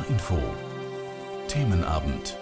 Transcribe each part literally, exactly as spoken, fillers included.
R Info Themenabend.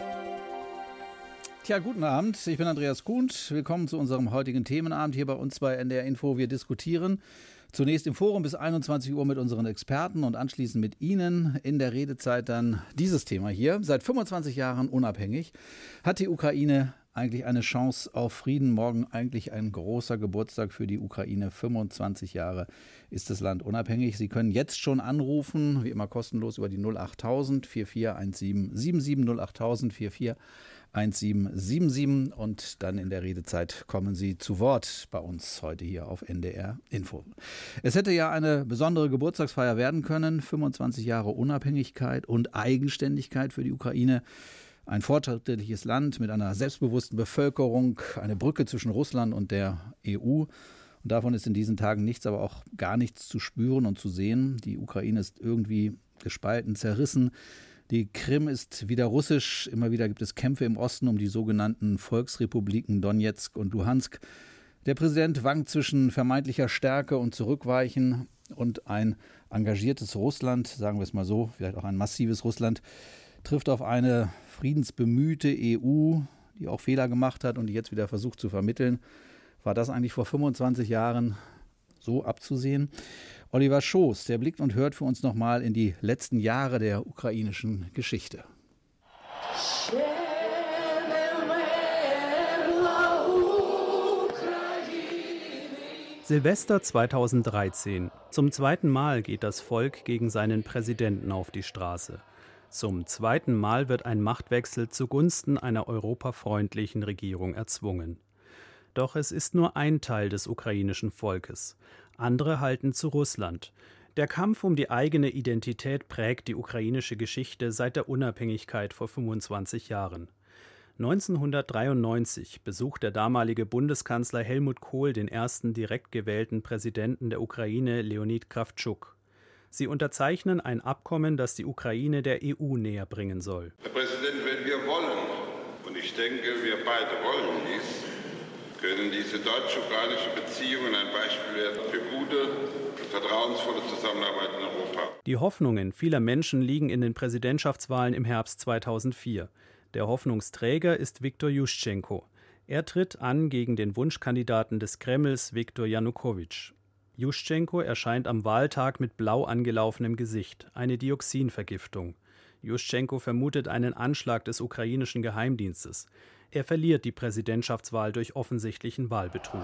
Tja, guten Abend, ich bin Andreas Kuhnt. Willkommen zu unserem heutigen Themenabend hier bei uns bei N D R Info. Wir diskutieren zunächst im Forum bis einundzwanzig Uhr mit unseren Experten und anschließend mit Ihnen. In der Redezeit dann dieses Thema hier. Seit fünfundzwanzig Jahren unabhängig hat die Ukraine eigentlich eine Chance auf Frieden. Morgen eigentlich ein großer Geburtstag für die Ukraine. fünfundzwanzig Jahre ist das Land unabhängig. Sie können jetzt schon anrufen, wie immer kostenlos über die null achttausend vierundvierzig siebzehn siebenundsiebzig, null achttausend vierundvierzig siebzehn siebenundsiebzig und dann in der Redezeit kommen Sie zu Wort bei uns heute hier auf N D R Info. Es hätte ja eine besondere Geburtstagsfeier werden können. fünfundzwanzig Jahre Unabhängigkeit und Eigenständigkeit für die Ukraine. Ein fortschrittliches Land mit einer selbstbewussten Bevölkerung, eine Brücke zwischen Russland und der E U. Und davon ist in diesen Tagen nichts, aber auch gar nichts zu spüren und zu sehen. Die Ukraine ist irgendwie gespalten, zerrissen. Die Krim ist wieder russisch. Immer wieder gibt es Kämpfe im Osten um die sogenannten Volksrepubliken Donetsk und Luhansk. Der Präsident wankt zwischen vermeintlicher Stärke und Zurückweichen und ein engagiertes Russland, sagen wir es mal so, vielleicht auch ein massives Russland, trifft auf eine friedensbemühte E U, die auch Fehler gemacht hat und die jetzt wieder versucht zu vermitteln. War das eigentlich vor fünfundzwanzig Jahren so abzusehen? Oliver Schoß, der blickt und hört für uns nochmal in die letzten Jahre der ukrainischen Geschichte. Silvester zweitausenddreizehn. Zum zweiten Mal geht das Volk gegen seinen Präsidenten auf die Straße. Zum zweiten Mal wird ein Machtwechsel zugunsten einer europafreundlichen Regierung erzwungen. Doch es ist nur ein Teil des ukrainischen Volkes. Andere halten zu Russland. Der Kampf um die eigene Identität prägt die ukrainische Geschichte seit der Unabhängigkeit vor fünfundzwanzig Jahren. neunzehnhundertdreiundneunzig besucht der damalige Bundeskanzler Helmut Kohl den ersten direkt gewählten Präsidenten der Ukraine, Leonid Krawtschuk. Sie unterzeichnen ein Abkommen, das die Ukraine der E U näher bringen soll. Herr Präsident, wenn wir wollen, und ich denke, wir beide wollen dies, können diese deutsch-ukrainische Beziehungen ein Beispiel werden für gute und vertrauensvolle Zusammenarbeit in Europa. Die Hoffnungen vieler Menschen liegen in den Präsidentschaftswahlen im Herbst zweitausendvier. Der Hoffnungsträger ist Viktor Juschenko. Er tritt an gegen den Wunschkandidaten des Kremls, Viktor Janukowitsch. Juschenko erscheint am Wahltag mit blau angelaufenem Gesicht, eine Dioxinvergiftung. Juschenko vermutet einen Anschlag des ukrainischen Geheimdienstes. Er verliert die Präsidentschaftswahl durch offensichtlichen Wahlbetrug.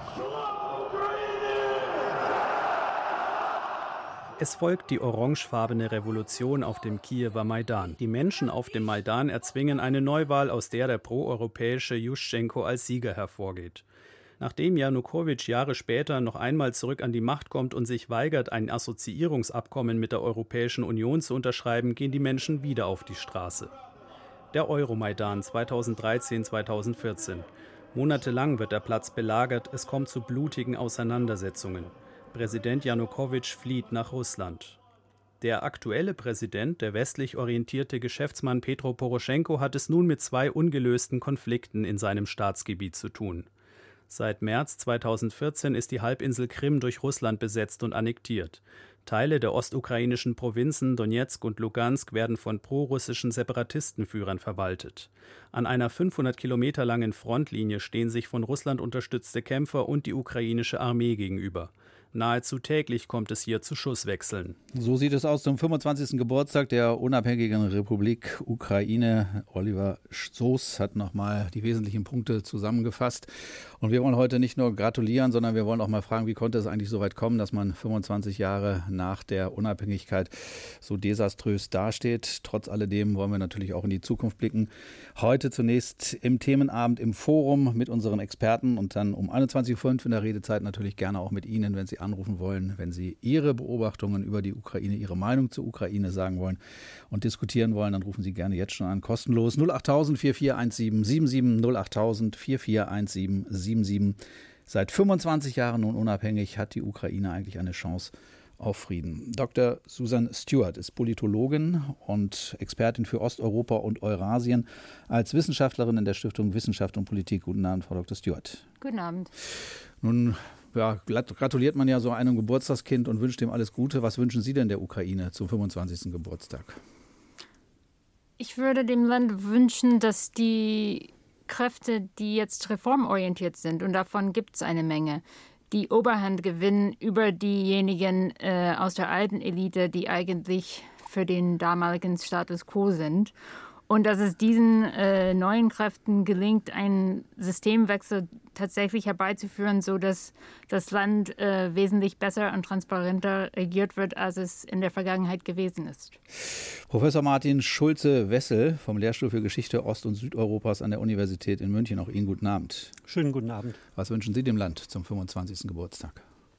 Es folgt die orangefarbene Revolution auf dem Kiewer Maidan. Die Menschen auf dem Maidan erzwingen eine Neuwahl, aus der der proeuropäische Juschenko als Sieger hervorgeht. Nachdem Janukowitsch Jahre später noch einmal zurück an die Macht kommt und sich weigert, ein Assoziierungsabkommen mit der Europäischen Union zu unterschreiben, gehen die Menschen wieder auf die Straße. Der Euromaidan zweitausenddreizehn zweitausendvierzehn. Monatelang wird der Platz belagert, es kommt zu blutigen Auseinandersetzungen. Präsident Janukowitsch flieht nach Russland. Der aktuelle Präsident, der westlich orientierte Geschäftsmann Petro Poroschenko, hat es nun mit zwei ungelösten Konflikten in seinem Staatsgebiet zu tun. Seit März zweitausendvierzehn ist die Halbinsel Krim durch Russland besetzt und annektiert. Teile der ostukrainischen Provinzen Donetsk und Lugansk werden von prorussischen Separatistenführern verwaltet. An einer fünfhundert Kilometer langen Frontlinie stehen sich von Russland unterstützte Kämpfer und die ukrainische Armee gegenüber. Nahezu täglich kommt es hier zu Schusswechseln. So sieht es aus zum fünfundzwanzigsten Geburtstag der unabhängigen Republik Ukraine. Oliver Schoß hat nochmal die wesentlichen Punkte zusammengefasst. Und wir wollen heute nicht nur gratulieren, sondern wir wollen auch mal fragen, wie konnte es eigentlich so weit kommen, dass man fünfundzwanzig Jahre nach der Unabhängigkeit so desaströs dasteht. Trotz alledem wollen wir natürlich auch in die Zukunft blicken. Heute zunächst im Themenabend im Forum mit unseren Experten und dann um einundzwanzig Uhr fünf in der Redezeit natürlich gerne auch mit Ihnen, wenn Sie anrufen wollen, wenn Sie Ihre Beobachtungen über die Ukraine, Ihre Meinung zur Ukraine sagen wollen und diskutieren wollen, dann rufen Sie gerne jetzt schon an, kostenlos null achttausend vierundvierzig siebzehn siebenundsiebzig, null achttausend vierundvierzig siebzehn siebenundsiebzig. Seit fünfundzwanzig Jahren nun unabhängig hat die Ukraine eigentlich eine Chance auf Frieden. Doktor Susan Stewart ist Politologin und Expertin für Osteuropa und Eurasien als Wissenschaftlerin in der Stiftung Wissenschaft und Politik. Guten Abend, Frau Doktor Stewart. Guten Abend. Nun ja, gratuliert man ja so einem Geburtstagskind und wünscht ihm alles Gute. Was wünschen Sie denn der Ukraine zum fünfundzwanzigsten Geburtstag? Ich würde dem Land wünschen, dass die Kräfte, die jetzt reformorientiert sind, und davon gibt es eine Menge, die Oberhand gewinnen über diejenigen äh, aus der alten Elite, die eigentlich für den damaligen Status quo sind. Und dass es diesen äh, neuen Kräften gelingt, einen Systemwechsel tatsächlich herbeizuführen, sodass das Land äh, wesentlich besser und transparenter regiert wird, als es in der Vergangenheit gewesen ist. Professor Martin Schulze-Wessel vom Lehrstuhl für Geschichte Ost- und Südeuropas an der Universität in München. Auch Ihnen guten Abend. Schönen guten Abend. Was wünschen Sie dem Land zum fünfundzwanzigsten Geburtstag?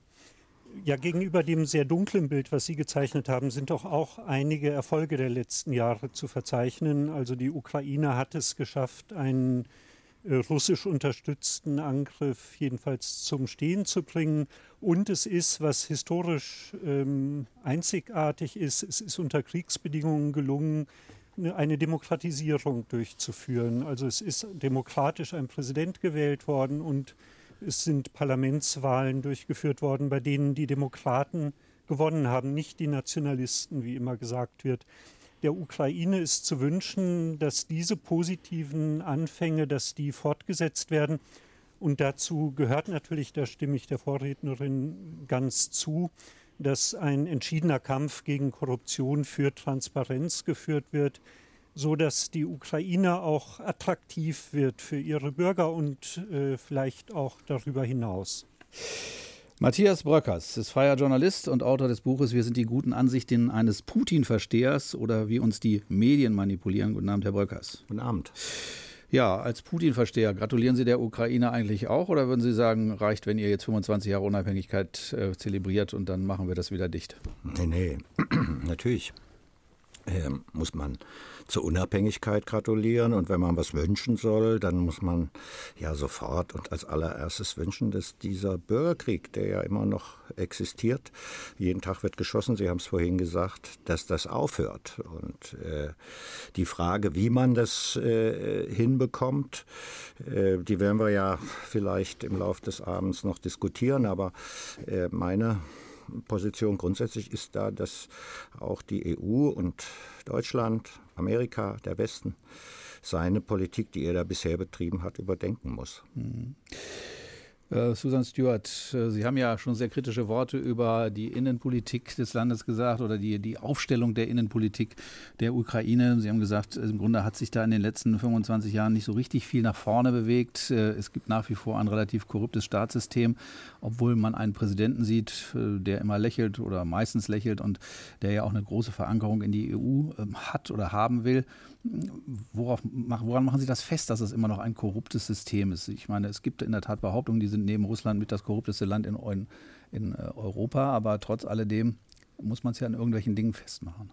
Ja, gegenüber dem sehr dunklen Bild, was Sie gezeichnet haben, sind doch auch einige Erfolge der letzten Jahre zu verzeichnen. Also die Ukraine hat es geschafft, einen äh, russisch unterstützten Angriff jedenfalls zum Stehen zu bringen. Und es ist, was historisch ähm, einzigartig ist, es ist unter Kriegsbedingungen gelungen, eine Demokratisierung durchzuführen. Also es ist demokratisch ein Präsident gewählt worden und es sind Parlamentswahlen durchgeführt worden, bei denen die Demokraten gewonnen haben, nicht die Nationalisten, wie immer gesagt wird. Der Ukraine ist zu wünschen, dass diese positiven Anfänge, dass die fortgesetzt werden. Und dazu gehört natürlich, da stimme ich der Vorrednerin ganz zu, dass ein entschiedener Kampf gegen Korruption für Transparenz geführt wird, so dass die Ukraine auch attraktiv wird für ihre Bürger und äh, vielleicht auch darüber hinaus. Matthias Bröckers ist freier Journalist und Autor des Buches Wir sind die guten Ansichten eines Putin-Verstehers oder wie uns die Medien manipulieren. Guten Abend, Herr Bröckers. Guten Abend. Ja, als Putin-Versteher, gratulieren Sie der Ukraine eigentlich auch oder würden Sie sagen, reicht, wenn ihr jetzt fünfundzwanzig Jahre Unabhängigkeit äh, zelebriert und dann machen wir das wieder dicht? Nee, nee, natürlich. Ähm, muss man zur Unabhängigkeit gratulieren und wenn man was wünschen soll, dann muss man ja sofort und als allererstes wünschen, dass dieser Bürgerkrieg, der ja immer noch existiert, jeden Tag wird geschossen, Sie haben es vorhin gesagt, dass das aufhört. Und äh, die Frage, wie man das äh, hinbekommt, äh, die werden wir ja vielleicht im Laufe des Abends noch diskutieren, aber äh, meine Position grundsätzlich ist da, dass auch die E U und Deutschland, Amerika, der Westen seine Politik, die er da bisher betrieben hat, überdenken muss. Mhm. Äh, Susan Stewart, äh, Sie haben ja schon sehr kritische Worte über die Innenpolitik des Landes gesagt oder die, die Aufstellung der Innenpolitik der Ukraine. Sie haben gesagt, im Grunde hat sich da in den letzten fünfundzwanzig Jahren nicht so richtig viel nach vorne bewegt. Äh, es gibt nach wie vor ein relativ korruptes Staatssystem, obwohl man einen Präsidenten sieht, äh, der immer lächelt oder meistens lächelt und der ja auch eine große Verankerung in die E U äh, hat oder haben will. Worauf, woran machen Sie das fest, dass es immer noch ein korruptes System ist? Ich meine, es gibt in der Tat Behauptungen, die sind neben Russland mit das korrupteste Land in, in, in Europa, aber trotz alledem muss man es ja an irgendwelchen Dingen festmachen.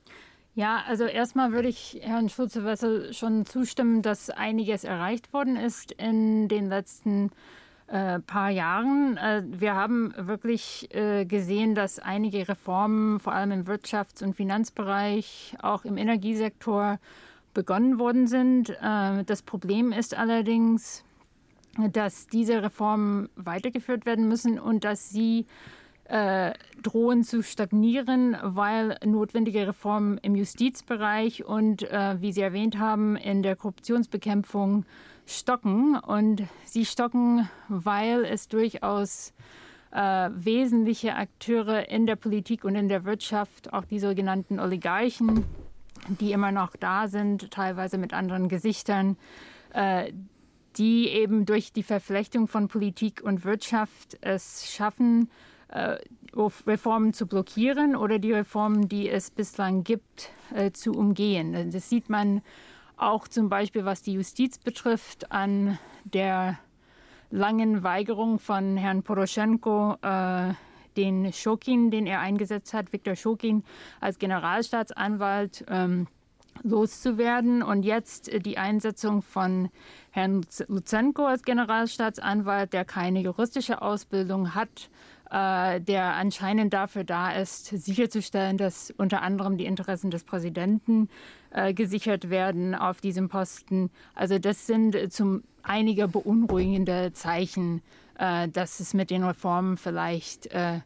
Ja, also erstmal würde ich Herrn Schulze-Wessel schon zustimmen, dass einiges erreicht worden ist in den letzten äh, paar Jahren. Äh, wir haben wirklich äh, gesehen, dass einige Reformen, vor allem im Wirtschafts- und Finanzbereich, auch im Energiesektor, begonnen worden sind. Äh, das Problem ist allerdings, dass diese Reformen weitergeführt werden müssen und dass sie äh, drohen zu stagnieren, weil notwendige Reformen im Justizbereich und, äh, wie Sie erwähnt haben, in der Korruptionsbekämpfung stocken. Und sie stocken, weil es durchaus äh, wesentliche Akteure in der Politik und in der Wirtschaft, auch die sogenannten Oligarchen, die immer noch da sind, teilweise mit anderen Gesichtern, äh, die eben durch die Verflechtung von Politik und Wirtschaft es schaffen, äh, Reformen zu blockieren oder die Reformen, die es bislang gibt, äh, zu umgehen. Das sieht man auch zum Beispiel, was die Justiz betrifft, an der langen Weigerung von Herrn Poroschenko, äh, den Shokin, den er eingesetzt hat, Viktor Shokin, als Generalstaatsanwalt ähm, loszuwerden. Und jetzt äh, die Einsetzung von Herrn Lutsenko als Generalstaatsanwalt, der keine juristische Ausbildung hat, äh, der anscheinend dafür da ist, sicherzustellen, dass unter anderem die Interessen des Präsidenten äh, gesichert werden auf diesem Posten. Also das sind äh, zum einige beunruhigende Zeichen, äh, dass es mit den Reformen vielleicht äh,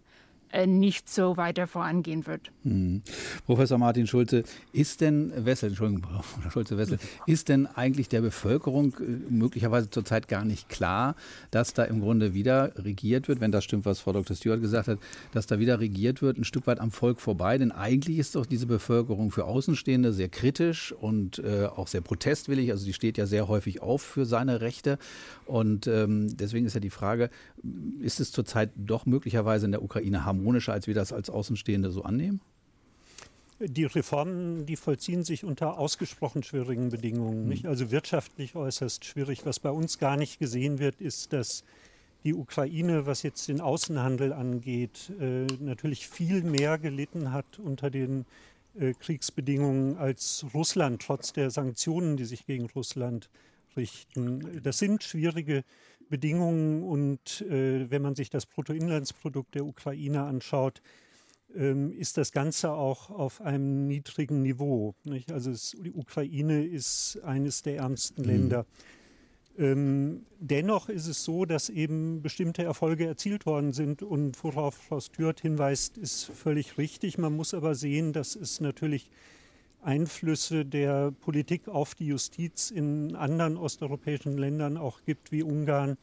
nicht so weiter vorangehen wird. Hm. Professor Martin Schulze, ist denn Wessel, Entschuldigung, Schulze Wessel, ist denn eigentlich der Bevölkerung möglicherweise zurzeit gar nicht klar, dass da im Grunde wieder regiert wird, wenn das stimmt, was Frau Doktor Stewart gesagt hat, dass da wieder regiert wird, ein Stück weit am Volk vorbei? Denn eigentlich ist doch diese Bevölkerung für Außenstehende sehr kritisch und äh, auch sehr protestwillig. Also die steht ja sehr häufig auf für seine Rechte. Und ähm, deswegen ist ja die Frage, ist es zurzeit doch möglicherweise in der Ukraine harmonischer, als wir das als Außenstehende so annehmen? Die Reformen, die vollziehen sich unter ausgesprochen schwierigen Bedingungen. Mhm. Nicht? Also wirtschaftlich äußerst schwierig. Was bei uns gar nicht gesehen wird, ist, dass die Ukraine, was jetzt den Außenhandel angeht, äh, natürlich viel mehr gelitten hat unter den äh, Kriegsbedingungen als Russland, trotz der Sanktionen, die sich gegen Russland richten. Das sind schwierige Bedingungen und äh, wenn man sich das Bruttoinlandsprodukt der Ukraine anschaut, ähm, ist das Ganze auch auf einem niedrigen Niveau. Nicht? Also es, die Ukraine ist eines der ärmsten mhm. Länder. Ähm, dennoch ist es so, dass eben bestimmte Erfolge erzielt worden sind und worauf Frau Stewart hinweist, ist völlig richtig. Man muss aber sehen, dass es natürlich Einflüsse der Politik auf die Justiz in anderen osteuropäischen Ländern auch gibt, wie Ungarn,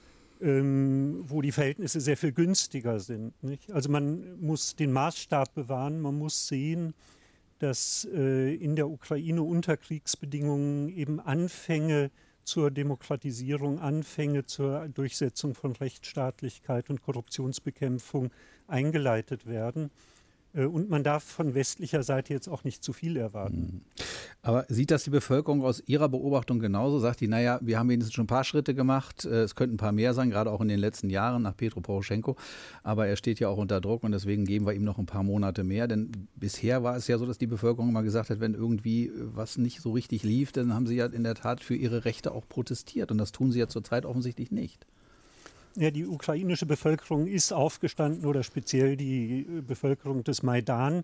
ähm, wo die Verhältnisse sehr viel günstiger sind. Nicht? Also man muss den Maßstab bewahren, man muss sehen, dass äh, in der Ukraine unter Kriegsbedingungen eben Anfänge zur Demokratisierung, Anfänge zur Durchsetzung von Rechtsstaatlichkeit und Korruptionsbekämpfung eingeleitet werden. Und man darf von westlicher Seite jetzt auch nicht zu viel erwarten. Aber sieht das die Bevölkerung aus Ihrer Beobachtung genauso? Sagt die, naja, wir haben wenigstens schon ein paar Schritte gemacht, es könnten ein paar mehr sein, gerade auch in den letzten Jahren nach Petro Poroschenko. Aber er steht ja auch unter Druck und deswegen geben wir ihm noch ein paar Monate mehr. Denn bisher war es ja so, dass die Bevölkerung immer gesagt hat, wenn irgendwie was nicht so richtig lief, dann haben sie ja in der Tat für ihre Rechte auch protestiert. Und das tun sie ja zurzeit offensichtlich nicht. Ja, die ukrainische Bevölkerung ist aufgestanden oder speziell die Bevölkerung des Maidan,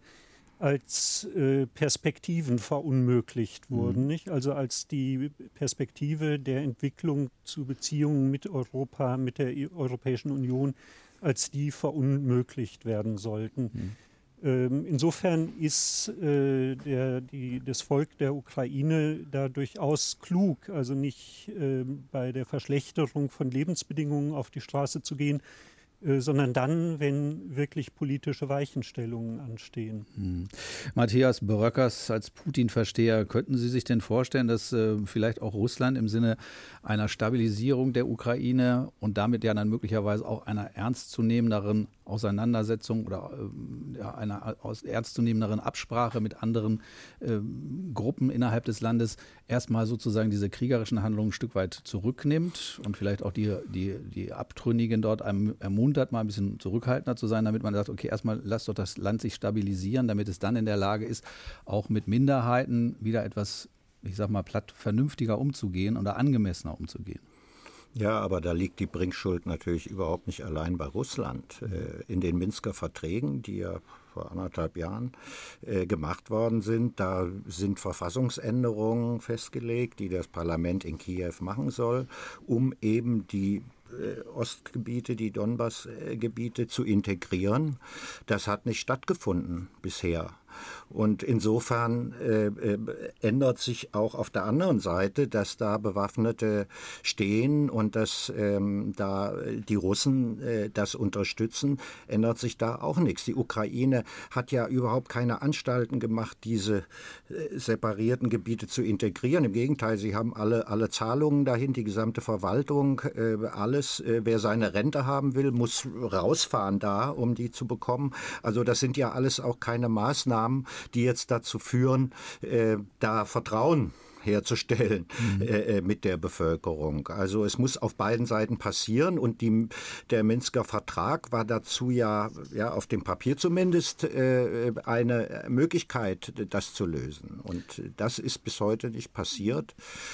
als äh, Perspektiven verunmöglicht wurden. Mhm. Nicht? Also als die Perspektive der Entwicklung zu Beziehungen mit Europa, mit der Europäischen Union, als die verunmöglicht werden sollten. Mhm. Ähm, insofern ist äh, der, die, das Volk der Ukraine da durchaus klug, also nicht äh, bei der Verschlechterung von Lebensbedingungen auf die Straße zu gehen, äh, sondern dann, wenn wirklich politische Weichenstellungen anstehen. Hm. Matthias Bröckers, als Putin-Versteher, könnten Sie sich denn vorstellen, dass äh, vielleicht auch Russland im Sinne einer Stabilisierung der Ukraine und damit ja dann möglicherweise auch einer ernstzunehmenderen Auseinandersetzung oder äh, ja, einer aus ernstzunehmenderen Absprache mit anderen äh, Gruppen innerhalb des Landes erstmal sozusagen diese kriegerischen Handlungen ein Stück weit zurücknimmt und vielleicht auch die, die, die Abtrünnigen dort einem ermuntert, mal ein bisschen zurückhaltender zu sein, damit man sagt, okay, erstmal lasst doch das Land sich stabilisieren, damit es dann in der Lage ist, auch mit Minderheiten wieder etwas, ich sag mal platt, vernünftiger umzugehen oder angemessener umzugehen. Ja, aber da liegt die Bringschuld natürlich überhaupt nicht allein bei Russland. In den Minsker Verträgen, die ja vor anderthalb Jahren äh, gemacht worden sind, da sind Verfassungsänderungen festgelegt, die das Parlament in Kiew machen soll, um eben die äh, Ostgebiete, die Donbass-Gebiete zu integrieren. Das hat nicht stattgefunden bisher. Und insofern äh, äh, ändert sich auch auf der anderen Seite, dass da Bewaffnete stehen und dass ähm, da die Russen äh, das unterstützen, ändert sich da auch nichts. Die Ukraine hat ja überhaupt keine Anstalten gemacht, diese äh, separierten Gebiete zu integrieren. Im Gegenteil, sie haben alle, alle Zahlungen dahin, die gesamte Verwaltung, äh, alles. Äh, wer seine Rente haben will, muss rausfahren da, um die zu bekommen. Also das sind ja alles auch keine Maßnahmen, die jetzt dazu führen, äh, da Vertrauen herzustellen mhm. äh, mit der Bevölkerung. Also es muss auf beiden Seiten passieren und die, der Minsker Vertrag war dazu ja, ja auf dem Papier zumindest äh, eine Möglichkeit, das zu lösen. Und das ist bis heute nicht passiert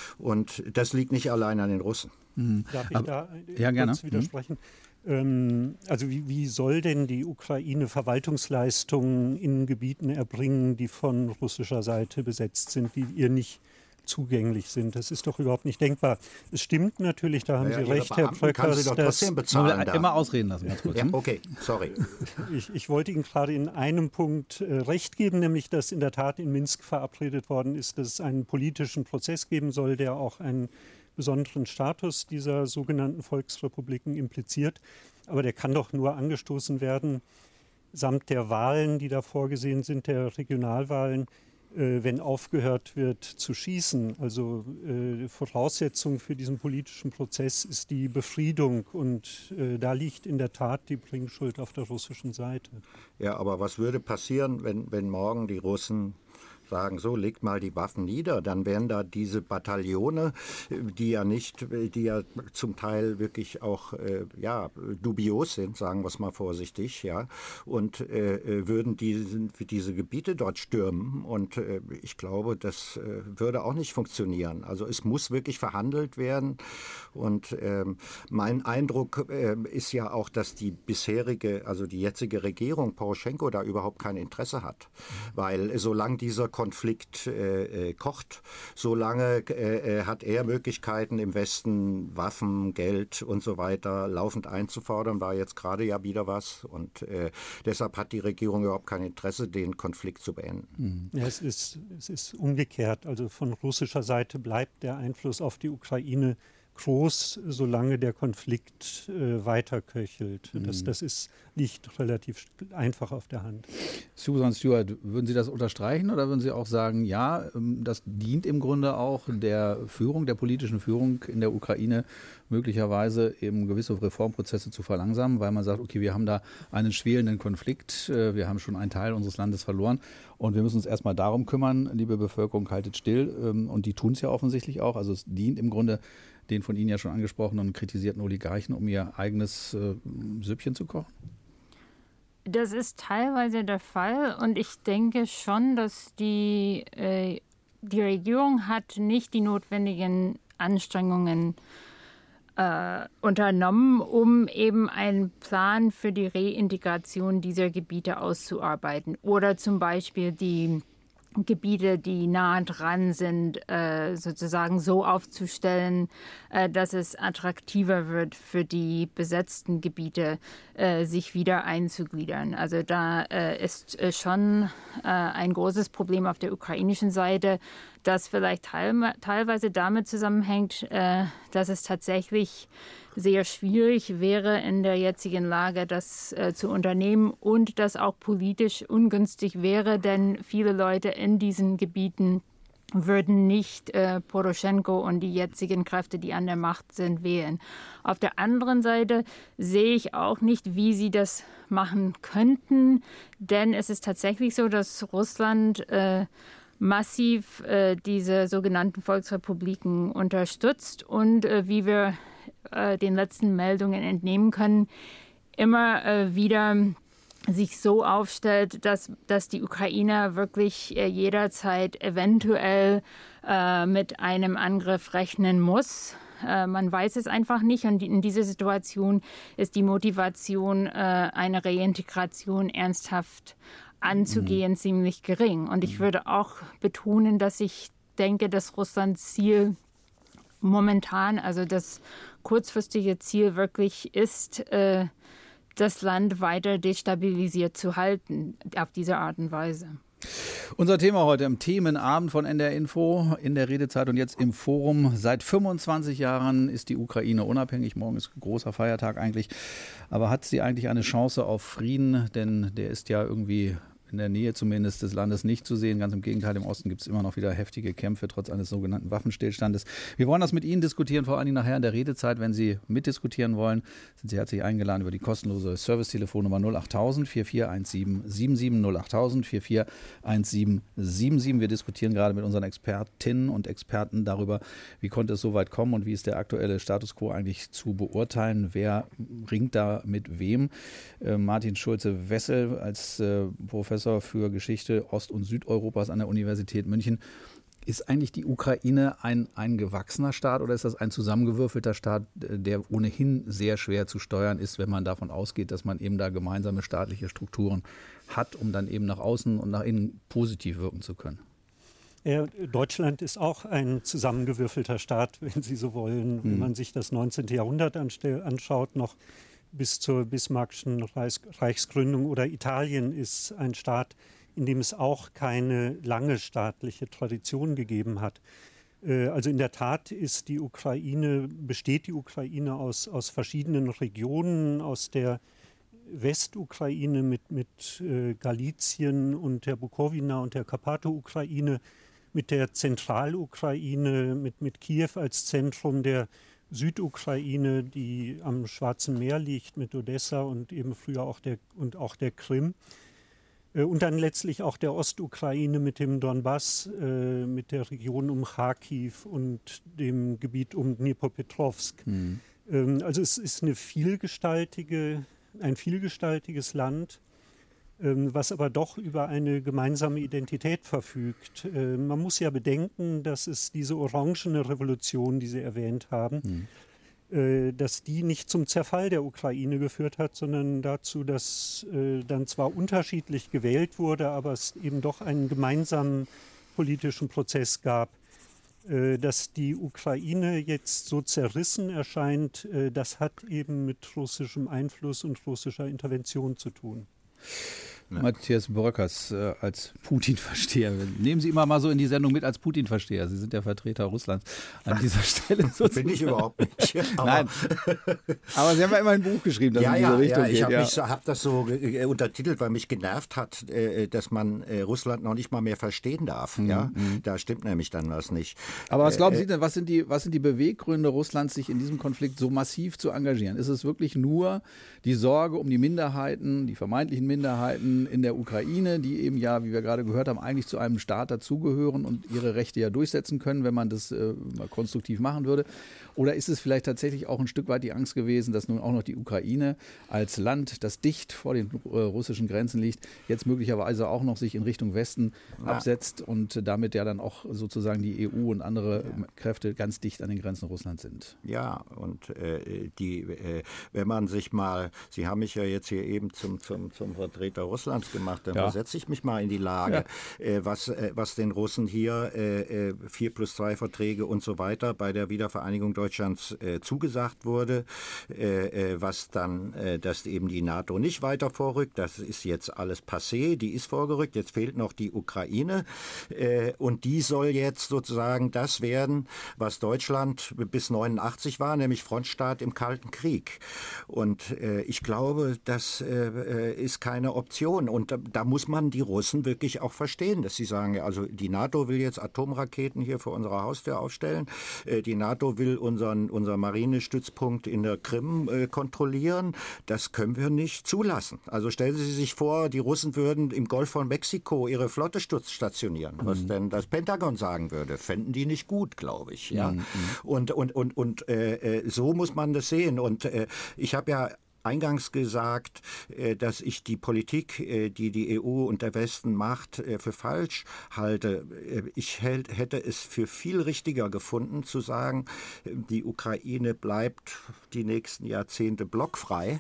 und das liegt nicht allein an den Russen. Mhm. Darf ich Aber, da ja, kurz gerne. widersprechen? Mhm. Also wie, wie soll denn die Ukraine Verwaltungsleistungen in Gebieten erbringen, die von russischer Seite besetzt sind, die ihr nicht zugänglich sind. Das ist doch überhaupt nicht denkbar. Es stimmt natürlich, da haben ja, Sie Ihre recht, Herr Beamten Bröckers. kann Sie doch trotzdem bezahlen. Da. Immer ausreden lassen, ganz kurz. Ja, okay, sorry. Ich, ich wollte Ihnen gerade in einem Punkt äh, recht geben, nämlich, dass in der Tat in Minsk verabredet worden ist, dass es einen politischen Prozess geben soll, der auch einen besonderen Status dieser sogenannten Volksrepubliken impliziert. Aber der kann doch nur angestoßen werden, samt der Wahlen, die da vorgesehen sind, der Regionalwahlen, äh, wenn aufgehört wird zu schießen. Also äh, Voraussetzung für diesen politischen Prozess ist die Befriedung. Und äh, da liegt in der Tat die Bringschuld auf der russischen Seite. Ja, aber was würde passieren, wenn, wenn morgen die Russen sagen, so, legt mal die Waffen nieder, dann wären da diese Bataillone, die ja nicht, die ja zum Teil wirklich auch, äh, ja, dubios sind, sagen wir es mal vorsichtig, ja, und äh, würden diese, diese Gebiete dort stürmen und äh, ich glaube, das äh, würde auch nicht funktionieren. Also es muss wirklich verhandelt werden und äh, mein Eindruck äh, ist ja auch, dass die bisherige, also die jetzige Regierung Poroschenko da überhaupt kein Interesse hat, weil solange dieser Konflikt äh, äh, kocht. Solange äh, hat er Möglichkeiten, im Westen Waffen, Geld und so weiter laufend einzufordern. War jetzt gerade ja wieder was. Und äh, deshalb hat die Regierung überhaupt kein Interesse, den Konflikt zu beenden. Ja, es ist, es ist umgekehrt. Also von russischer Seite bleibt der Einfluss auf die Ukraine groß, solange der Konflikt äh, weiterköchelt. Mhm. Das, das ist, liegt relativ einfach auf der Hand. Susan Stewart, würden Sie das unterstreichen oder würden Sie auch sagen, ja, das dient im Grunde auch der Führung, der politischen Führung in der Ukraine, möglicherweise eben gewisse Reformprozesse zu verlangsamen, weil man sagt, okay, wir haben da einen schwelenden Konflikt, wir haben schon einen Teil unseres Landes verloren und wir müssen uns erstmal darum kümmern, liebe Bevölkerung, haltet still, und die tun es ja offensichtlich auch, also es dient im Grunde den von Ihnen ja schon angesprochenen und kritisierten Oligarchen, um ihr eigenes äh, Süppchen zu kochen? Das ist teilweise der Fall und ich denke schon, dass die, äh, die Regierung hat nicht die notwendigen Anstrengungen äh, unternommen, um eben einen Plan für die Reintegration dieser Gebiete auszuarbeiten oder zum Beispiel die Gebiete, die nah dran sind, äh, sozusagen so aufzustellen, äh, dass es attraktiver wird für die besetzten Gebiete, äh, sich wieder einzugliedern. Also da äh, ist äh, schon äh, ein großes Problem auf der ukrainischen Seite, das vielleicht teil- teilweise damit zusammenhängt, äh, dass es tatsächlich sehr schwierig wäre in der jetzigen Lage, das äh, zu unternehmen und das auch politisch ungünstig wäre, denn viele Leute in diesen Gebieten würden nicht äh, Poroschenko und die jetzigen Kräfte, die an der Macht sind, wählen. Auf der anderen Seite sehe ich auch nicht, wie sie das machen könnten, denn es ist tatsächlich so, dass Russland äh, massiv äh, diese sogenannten Volksrepubliken unterstützt und äh, wie wir äh, den letzten Meldungen entnehmen können, immer äh, wieder sich so aufstellt, dass, dass die Ukraine wirklich äh, jederzeit eventuell äh, mit einem Angriff rechnen muss. Äh, man weiß es einfach nicht und in dieser Situation ist die Motivation, äh, eine Reintegration ernsthaft anzugehen, mhm. ziemlich gering. Und ich würde auch betonen, dass ich denke, dass Russlands Ziel momentan, also das kurzfristige Ziel wirklich ist, äh, das Land weiter destabilisiert zu halten, auf diese Art und Weise. Unser Thema heute im Themenabend von N D R Info, in der Redezeit und jetzt im Forum. Seit fünfundzwanzig Jahren ist die Ukraine unabhängig. Morgen ist ein großer Feiertag eigentlich. Aber hat sie eigentlich eine Chance auf Frieden? Denn der ist ja irgendwie in der Nähe zumindest des Landes nicht zu sehen. Ganz im Gegenteil, im Osten gibt es immer noch wieder heftige Kämpfe, trotz eines sogenannten Waffenstillstandes. Wir wollen das mit Ihnen diskutieren, vor allen Dingen nachher in der Redezeit. Wenn Sie mitdiskutieren wollen, sind Sie herzlich eingeladen über die kostenlose Servicetelefonnummer null acht tausend, vier vier eins sieben sieben sieben, null acht tausend, vier vier eins sieben sieben sieben. Wir diskutieren gerade mit unseren Expertinnen und Experten darüber, wie konnte es so weit kommen und wie ist der aktuelle Status quo eigentlich zu beurteilen. Wer ringt da mit wem? Äh, Martin Schulze-Wessel als äh, Professor für Geschichte Ost- und Südeuropas an der Universität München. Ist eigentlich die Ukraine ein, ein gewachsener Staat oder ist das ein zusammengewürfelter Staat, der ohnehin sehr schwer zu steuern ist, wenn man davon ausgeht, dass man eben da gemeinsame staatliche Strukturen hat, um dann eben nach außen und nach innen positiv wirken zu können? Ja, Deutschland ist auch ein zusammengewürfelter Staat, wenn Sie so wollen. Mhm. Wenn man sich das neunzehnten Jahrhundert anschaut, noch bis zur Bismarckschen Reichs- Reichsgründung, oder Italien ist ein Staat, in dem es auch keine lange staatliche Tradition gegeben hat. Also in der Tat ist die Ukraine, besteht die Ukraine aus, aus verschiedenen Regionen, aus der Westukraine mit, mit äh, Galizien und der Bukowina und der Karpato-Ukraine, mit der Zentralukraine, mit, mit Kiew als Zentrum der Südukraine, die am Schwarzen Meer liegt, mit Odessa und eben früher auch der, und auch der Krim. Und dann letztlich auch der Ostukraine mit dem Donbass, äh, mit der Region um Kharkiv und dem Gebiet um Dnipropetrovsk. Mhm. Ähm, also es ist eine vielgestaltige, ein vielgestaltiges Land, ähm, was aber doch über eine gemeinsame Identität verfügt. Äh, man muss ja bedenken, dass es diese orangene Revolution, die Sie erwähnt haben, mhm. dass die nicht zum Zerfall der Ukraine geführt hat, sondern dazu, dass äh, dann zwar unterschiedlich gewählt wurde, aber es eben doch einen gemeinsamen politischen Prozess gab. Äh, dass die Ukraine jetzt so zerrissen erscheint, äh, das hat eben mit russischem Einfluss und russischer Intervention zu tun. Ja. Matthias Bröckers äh, als Putin-Versteher. Nehmen Sie immer mal so in die Sendung mit als Putin-Versteher. Sie sind der Vertreter Russlands an dieser Stelle. Bin ich überhaupt nicht. Aber Nein, aber Sie haben ja immer ein Buch geschrieben, das ja, in diese ja, Richtung ja, ich geht. habe Ja. so, hab das so äh, untertitelt, weil mich genervt hat, äh, dass man äh, Russland noch nicht mal mehr verstehen darf. Mhm. Ja? Da stimmt nämlich dann was nicht. Aber was glauben äh, Sie denn, was sind, die, was sind die Beweggründe Russlands, sich in diesem Konflikt so massiv zu engagieren? Ist es wirklich nur die Sorge um die Minderheiten, die vermeintlichen Minderheiten in der Ukraine, die eben ja, wie wir gerade gehört haben, eigentlich zu einem Staat dazugehören und ihre Rechte ja durchsetzen können, wenn man das äh, mal konstruktiv machen würde? Oder ist es vielleicht tatsächlich auch ein Stück weit die Angst gewesen, dass nun auch noch die Ukraine als Land, das dicht vor den äh, russischen Grenzen liegt, jetzt möglicherweise auch noch sich in Richtung Westen ja. absetzt und damit ja dann auch sozusagen die E U und andere ja. Kräfte ganz dicht an den Grenzen Russlands sind? Ja, und äh, die, äh, wenn man sich mal, Sie haben mich ja jetzt hier eben zum, zum, zum Vertreter Russlands gemacht, dann ja. versetze ich mich mal in die Lage, ja. äh, was, äh, was den Russen hier äh, vier plus zwei Verträge und so weiter bei der Wiedervereinigung Deutschlands äh, zugesagt wurde, äh, was dann, äh, dass eben die NATO nicht weiter vorrückt. Das ist jetzt alles passé, die ist vorgerückt. Jetzt fehlt noch die Ukraine äh, und die soll jetzt sozusagen das werden, was Deutschland bis neunundachtzig war, nämlich Frontstaat im Kalten Krieg. Und äh, ich glaube, das äh, ist keine Option. Und da, da muss man die Russen wirklich auch verstehen, dass sie sagen, also die NATO will jetzt Atomraketen hier vor unserer Haustür aufstellen. Äh, die NATO will unseren, unser Marinestützpunkt in der Krim äh, kontrollieren. Das können wir nicht zulassen. Also stellen Sie sich vor, die Russen würden im Golf von Mexiko ihre Flotte stationieren. Mhm. Was denn das Pentagon sagen würde, fänden die nicht gut, glaube ich. Ja? Mhm. Und, und, und, und äh, so muss man das sehen. Und äh, ich habe ja eingangs gesagt, dass ich die Politik, die die E U und der Westen macht, für falsch halte. Ich hätte es für viel richtiger gefunden, zu sagen, die Ukraine bleibt die nächsten Jahrzehnte blockfrei.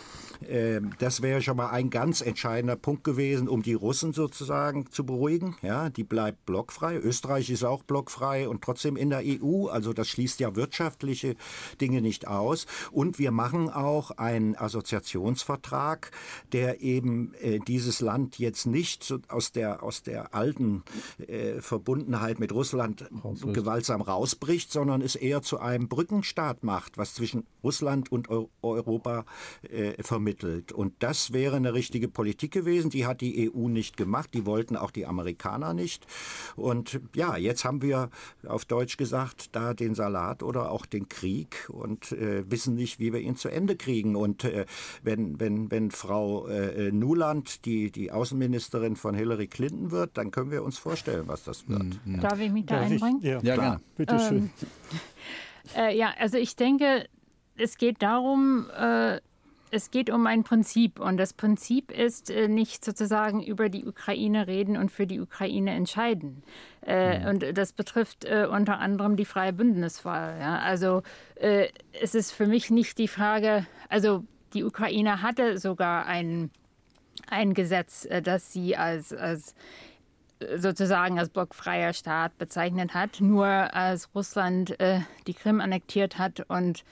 Das wäre schon mal ein ganz entscheidender Punkt gewesen, um die Russen sozusagen zu beruhigen. Ja, die bleibt blockfrei. Österreich ist auch blockfrei und trotzdem in der E U. Also das schließt ja wirtschaftliche Dinge nicht aus. Und wir machen auch einen Assoziationsvertrag, der eben äh, dieses Land jetzt nicht so aus der, aus der alten äh, Verbundenheit mit Russland Rausbricht. gewaltsam rausbricht, sondern es eher zu einem Brückenstaat macht, was zwischen Russland und Eu- Europa äh, vermittelt. Und das wäre eine richtige Politik gewesen. Die hat die E U nicht gemacht. Die wollten auch die Amerikaner nicht. Und ja, jetzt haben wir auf Deutsch gesagt, da den Salat oder auch den Krieg und äh, wissen nicht, wie wir ihn zu Ende kriegen. Und äh, wenn, wenn, wenn Frau äh, Nuland die, die Außenministerin von Hillary Clinton wird, dann können wir uns vorstellen, was das wird. Mhm. Darf ich mich da Darf einbringen? Ich? Ja, ja, gerne. Bitte schön. Ähm, äh, ja, also ich denke, es geht darum, äh, Es geht um ein Prinzip und das Prinzip ist äh, nicht sozusagen über die Ukraine reden und für die Ukraine entscheiden. Äh, mhm. Und das betrifft äh, unter anderem die freie Bündniswahl. Ja? Also äh, es ist für mich nicht die Frage, also die Ukraine hatte sogar ein, ein Gesetz, äh, das sie als, als sozusagen als blockfreier Staat bezeichnet hat. Nur als Russland äh, die Krim annektiert hat und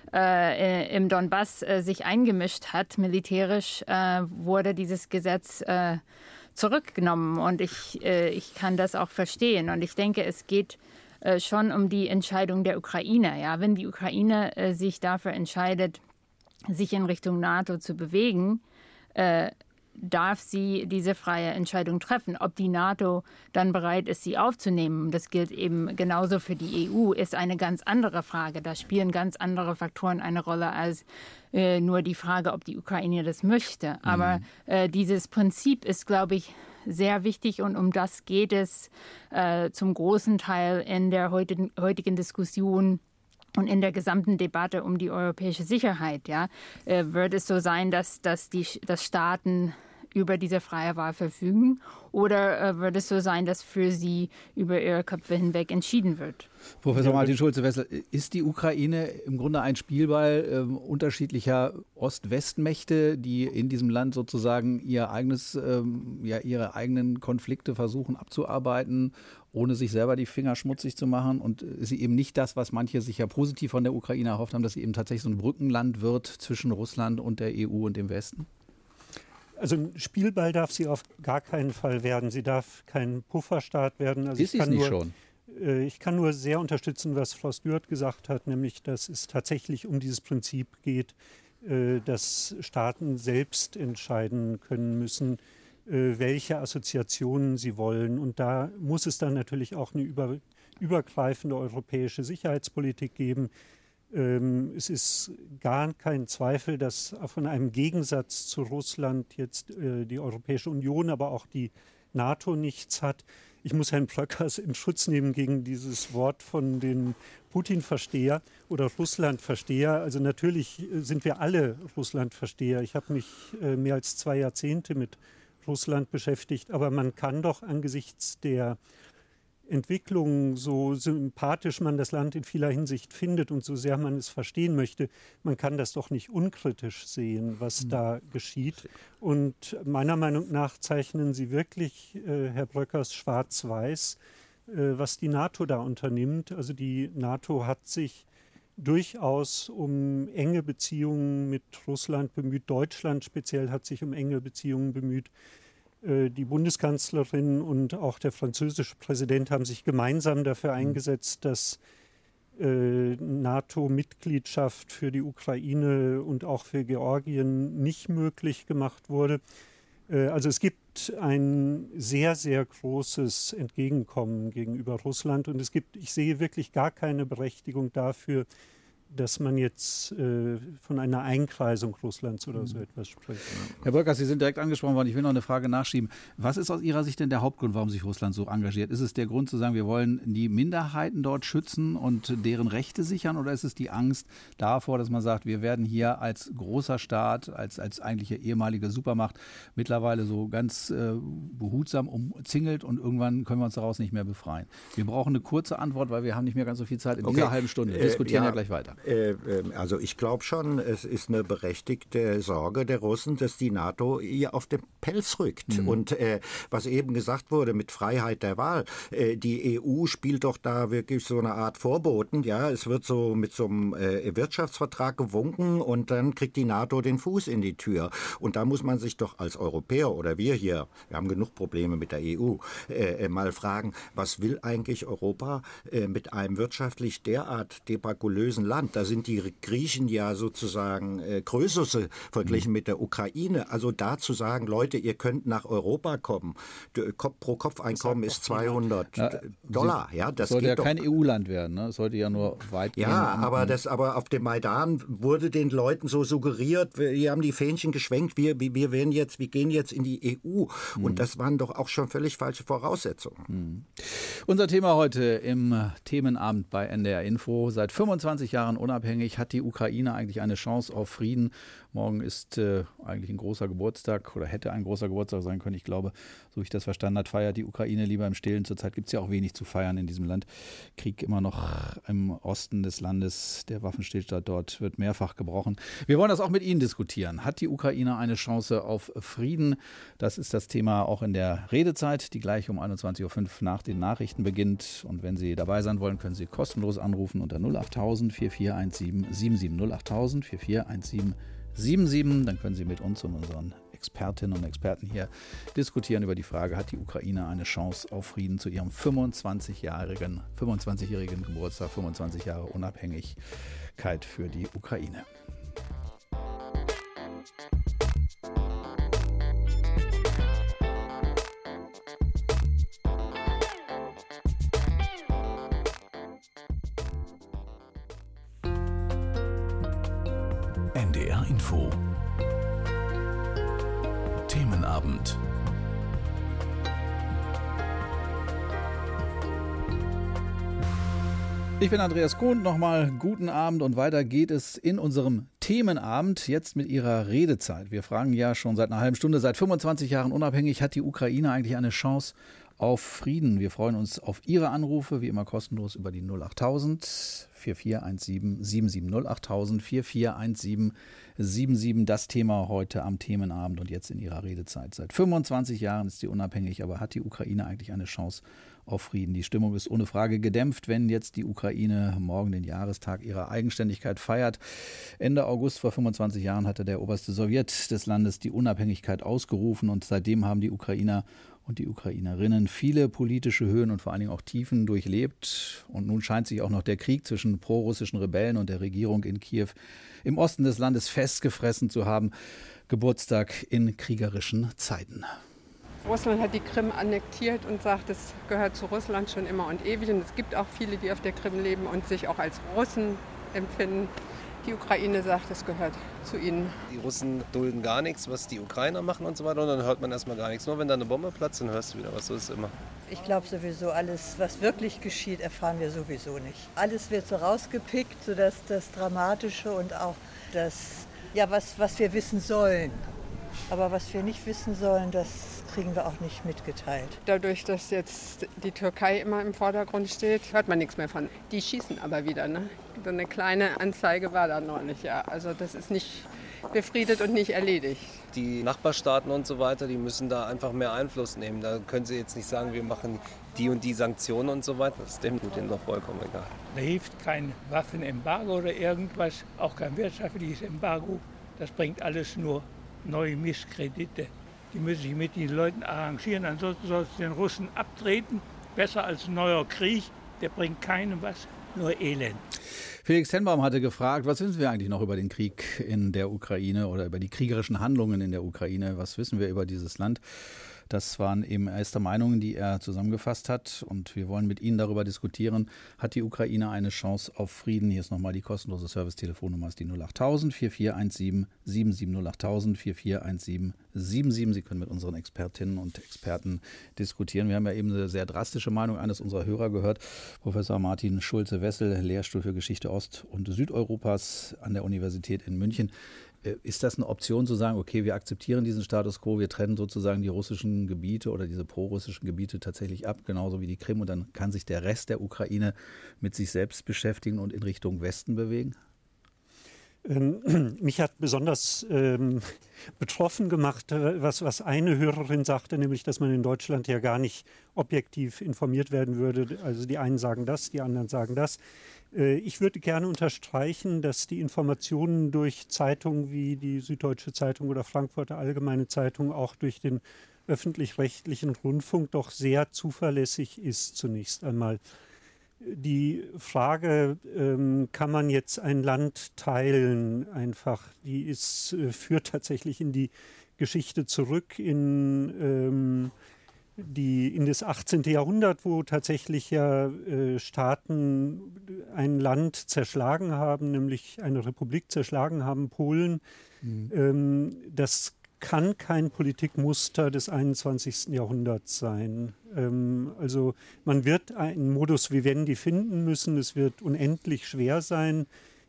äh, im Donbass äh, sich eingemischt hat, militärisch, äh, wurde dieses Gesetz äh, zurückgenommen. Und ich, äh, ich kann das auch verstehen. Und ich denke, es geht äh, schon um die Entscheidung der Ukraine. Ja? Wenn die Ukraine äh, sich dafür entscheidet, sich in Richtung NATO zu bewegen, äh, darf sie diese freie Entscheidung treffen. Ob die NATO dann bereit ist, sie aufzunehmen, das gilt eben genauso für die E U, ist eine ganz andere Frage. Da spielen ganz andere Faktoren eine Rolle als äh, nur die Frage, ob die Ukraine das möchte. Mhm. Aber äh, dieses Prinzip ist, glaube ich, sehr wichtig und um das geht es äh, zum großen Teil in der heutigen, heutigen Diskussion und in der gesamten Debatte um die europäische Sicherheit. Ja, äh, wird es so sein, dass, dass die dass Staaten über diese freie Wahl verfügen? Oder äh, wird es so sein, dass für sie über ihre Köpfe hinweg entschieden wird? Professor Martin Schulze-Wessel, ist die Ukraine im Grunde ein Spielball äh, unterschiedlicher Ost-West-Mächte, die in diesem Land sozusagen ihr eigenes, ähm, ja, ihre eigenen Konflikte versuchen abzuarbeiten, ohne sich selber die Finger schmutzig zu machen? Und ist sie eben nicht das, was manche sich ja positiv von der Ukraine erhofft haben, dass sie eben tatsächlich so ein Brückenland wird zwischen Russland und der E U und dem Westen? Also ein Spielball darf sie auf gar keinen Fall werden. Sie darf kein Pufferstaat werden. Also ist sie es nicht schon? Äh, ich kann nur sehr unterstützen, was Frau Stewart gesagt hat, nämlich, dass es tatsächlich um dieses Prinzip geht, äh, dass Staaten selbst entscheiden können müssen, äh, welche Assoziationen sie wollen. Und da muss es dann natürlich auch eine über, übergreifende europäische Sicherheitspolitik geben. Es ist gar kein Zweifel, dass von einem Gegensatz zu Russland jetzt äh, die Europäische Union, aber auch die NATO nichts hat. Ich muss Herrn Bröckers in Schutz nehmen gegen dieses Wort von den Putin-Versteher oder Russland-Versteher. Also natürlich sind wir alle Russland-Versteher. Ich habe mich äh, mehr als zwei Jahrzehnte mit Russland beschäftigt, aber man kann doch angesichts der Entwicklung, so sympathisch man das Land in vieler Hinsicht findet und so sehr man es verstehen möchte, man kann das doch nicht unkritisch sehen, was mhm. da geschieht. Und meiner Meinung nach zeichnen Sie wirklich, äh, Herr Bröckers, schwarz-weiß, äh, was die NATO da unternimmt. Also die NATO hat sich durchaus um enge Beziehungen mit Russland bemüht. Deutschland speziell hat sich um enge Beziehungen bemüht. Die Bundeskanzlerin und auch der französische Präsident haben sich gemeinsam dafür eingesetzt, dass äh, NATO-Mitgliedschaft für die Ukraine und auch für Georgien nicht möglich gemacht wurde. Äh, also es gibt ein sehr, sehr großes Entgegenkommen gegenüber Russland und es gibt, ich sehe wirklich gar keine Berechtigung dafür, dass man jetzt äh, von einer Einkreisung Russlands oder so etwas spricht. Herr Bröckers, Sie sind direkt angesprochen worden. Ich will noch eine Frage nachschieben. Was ist aus Ihrer Sicht denn der Hauptgrund, warum sich Russland so engagiert? Ist es der Grund zu sagen, wir wollen die Minderheiten dort schützen und deren Rechte sichern? Oder ist es die Angst davor, dass man sagt, wir werden hier als großer Staat, als, als eigentliche ehemalige Supermacht mittlerweile so ganz äh, behutsam umzingelt und irgendwann können wir uns daraus nicht mehr befreien? Wir brauchen eine kurze Antwort, weil wir haben nicht mehr ganz so viel Zeit in okay. dieser halben Stunde. Wir diskutieren äh, ja, ja gleich weiter. Also ich glaube schon, es ist eine berechtigte Sorge der Russen, dass die NATO ihr auf den Pelz rückt. Mhm. Und äh, was eben gesagt wurde mit Freiheit der Wahl, äh, die E U spielt doch da wirklich so eine Art Vorboten. Ja, es wird so mit so einem äh, Wirtschaftsvertrag gewunken und dann kriegt die NATO den Fuß in die Tür. Und da muss man sich doch als Europäer oder wir hier, wir haben genug Probleme mit der E U, äh, mal fragen, was will eigentlich Europa äh, mit einem wirtschaftlich derart debakulösen Land? Da sind die Griechen ja sozusagen äh, Größe verglichen mhm. mit der Ukraine. Also da zu sagen, Leute, ihr könnt nach Europa kommen. Pro Kopf-Einkommen ist zweihundert ja, Dollar. Ja, das sollte geht ja kein E U-Land werden. Ne? Es sollte ja nur weit gehen. Ja, aber, das, aber auf dem Maidan wurde den Leuten so suggeriert, wir haben die Fähnchen geschwenkt, wir, wir, werden jetzt, wir gehen jetzt in die E U. Mhm. Und das waren doch auch schon völlig falsche Voraussetzungen. Mhm. Unser Thema heute im Themenabend bei N D R Info. Seit fünfundzwanzig Jahren Jahren unabhängig. Hat die Ukraine eigentlich eine Chance auf Frieden? Morgen ist äh, eigentlich ein großer Geburtstag oder hätte ein großer Geburtstag sein können. Ich glaube, so wie ich das verstanden habe, feiert die Ukraine lieber im Stillen. Zurzeit gibt es ja auch wenig zu feiern in diesem Land. Krieg immer noch im Osten des Landes. Der Waffenstillstand dort wird mehrfach gebrochen. Wir wollen das auch mit Ihnen diskutieren. Hat die Ukraine eine Chance auf Frieden? Das ist das Thema auch in der Redezeit, die gleich um einundzwanzig Uhr fünf nach den Nachrichten beginnt. Und wenn Sie dabei sein wollen, können Sie kostenlos anrufen unter null acht tausend vier vier eins sieben sieben sieben null acht tausend vier vier eins sieben sieben sieben. Dann können Sie mit uns und unseren Expertinnen und Experten hier diskutieren über die Frage, hat die Ukraine eine Chance auf Frieden zu ihrem fünfundzwanzigjährigen, fünfundzwanzigjährigen Geburtstag, fünfundzwanzig Jahre Unabhängigkeit für die Ukraine. N D R Info. Themenabend. Ich bin Andreas Kuhn, nochmal guten Abend und weiter geht es in unserem Themenabend, jetzt mit Ihrer Redezeit. Wir fragen ja schon seit einer halben Stunde, seit fünfundzwanzig Jahren unabhängig, hat die Ukraine eigentlich eine Chance auf Frieden? Wir freuen uns auf Ihre Anrufe, wie immer kostenlos über die null acht tausend vier vier eins sieben sieben sieben null acht tausend vier vier eins sieben sieben sieben. Das Thema heute am Themenabend und jetzt in Ihrer Redezeit. Seit fünfundzwanzig Jahren ist sie unabhängig, aber hat die Ukraine eigentlich eine Chance auf Frieden? Die Stimmung ist ohne Frage gedämpft, wenn jetzt die Ukraine morgen den Jahrestag ihrer Eigenständigkeit feiert. Ende August vor fünfundzwanzig Jahren hatte der oberste Sowjet des Landes die Unabhängigkeit ausgerufen und seitdem haben die Ukrainer und die Ukrainerinnen viele politische Höhen und vor allen Dingen auch Tiefen durchlebt. Und nun scheint sich auch noch der Krieg zwischen prorussischen Rebellen und der Regierung in Kiew im Osten des Landes festgefressen zu haben. Geburtstag in kriegerischen Zeiten. Russland hat die Krim annektiert und sagt, es gehört zu Russland schon immer und ewig. Und es gibt auch viele, die auf der Krim leben und sich auch als Russen empfinden. Die Ukraine sagt, es gehört zu ihnen. Die Russen dulden gar nichts, was die Ukrainer machen und so weiter. Und dann hört man erstmal gar nichts. Nur wenn da eine Bombe platzt, dann hörst du wieder was. So ist es immer. Ich glaube sowieso, alles, was wirklich geschieht, erfahren wir sowieso nicht. Alles wird so rausgepickt, sodass das Dramatische und auch das, ja, was, was wir wissen sollen. Aber was wir nicht wissen sollen, das kriegen wir auch nicht mitgeteilt. Dadurch, dass jetzt die Türkei immer im Vordergrund steht, hört man nichts mehr von. Die schießen aber wieder, ne? So eine kleine Anzeige war da neulich, ja. Also das ist nicht befriedet und nicht erledigt. Die Nachbarstaaten und so weiter, die müssen da einfach mehr Einfluss nehmen. Da können sie jetzt nicht sagen, wir machen die und die Sanktionen und so weiter. Das ist dem Putin doch vollkommen egal. Da hilft kein Waffenembargo oder irgendwas, auch kein wirtschaftliches Embargo. Das bringt alles nur neue Misskredite. Die müssen sich mit den Leuten arrangieren, ansonsten soll es den Russen abtreten. Besser als ein neuer Krieg, der bringt keinem was, nur Elend. Felix Tenbaum hatte gefragt, was wissen wir eigentlich noch über den Krieg in der Ukraine oder über die kriegerischen Handlungen in der Ukraine? Was wissen wir über dieses Land? Das waren eben erste Meinungen, die er zusammengefasst hat. Und wir wollen mit Ihnen darüber diskutieren, hat die Ukraine eine Chance auf Frieden? Hier ist nochmal die kostenlose Service-Telefonnummer, ist die null acht tausend vier vier eins sieben sieben sieben null acht tausend vier vier eins sieben sieben sieben. Sie können mit unseren Expertinnen und Experten diskutieren. Wir haben ja eben eine sehr drastische Meinung eines unserer Hörer gehört. Professor Martin Schulze-Wessel, Lehrstuhl für Geschichte Ost- und Südeuropas an der Universität in München. Ist das eine Option zu sagen, okay, wir akzeptieren diesen Status quo, wir trennen sozusagen die russischen Gebiete oder diese prorussischen Gebiete tatsächlich ab, genauso wie die Krim, und dann kann sich der Rest der Ukraine mit sich selbst beschäftigen und in Richtung Westen bewegen? Ähm, mich hat besonders ähm, betroffen gemacht, was, was eine Hörerin sagte, nämlich, dass man in Deutschland ja gar nicht objektiv informiert werden würde. Also die einen sagen das, die anderen sagen das. Äh, ich würde gerne unterstreichen, dass die Informationen durch Zeitungen wie die Süddeutsche Zeitung oder Frankfurter Allgemeine Zeitung, auch durch den öffentlich-rechtlichen Rundfunk doch sehr zuverlässig ist zunächst einmal. Die Frage, ähm, kann man jetzt ein Land teilen, einfach, die ist, äh, führt tatsächlich in die Geschichte zurück, in, ähm, die, in das achtzehnte Jahrhundert, wo tatsächlich ja äh, Staaten ein Land zerschlagen haben, nämlich eine Republik zerschlagen haben, Polen. Mhm. Ähm, das kann kein Politikmuster des einundzwanzigsten Jahrhunderts sein. Ähm, also man wird einen Modus vivendi finden müssen. Es wird unendlich schwer sein,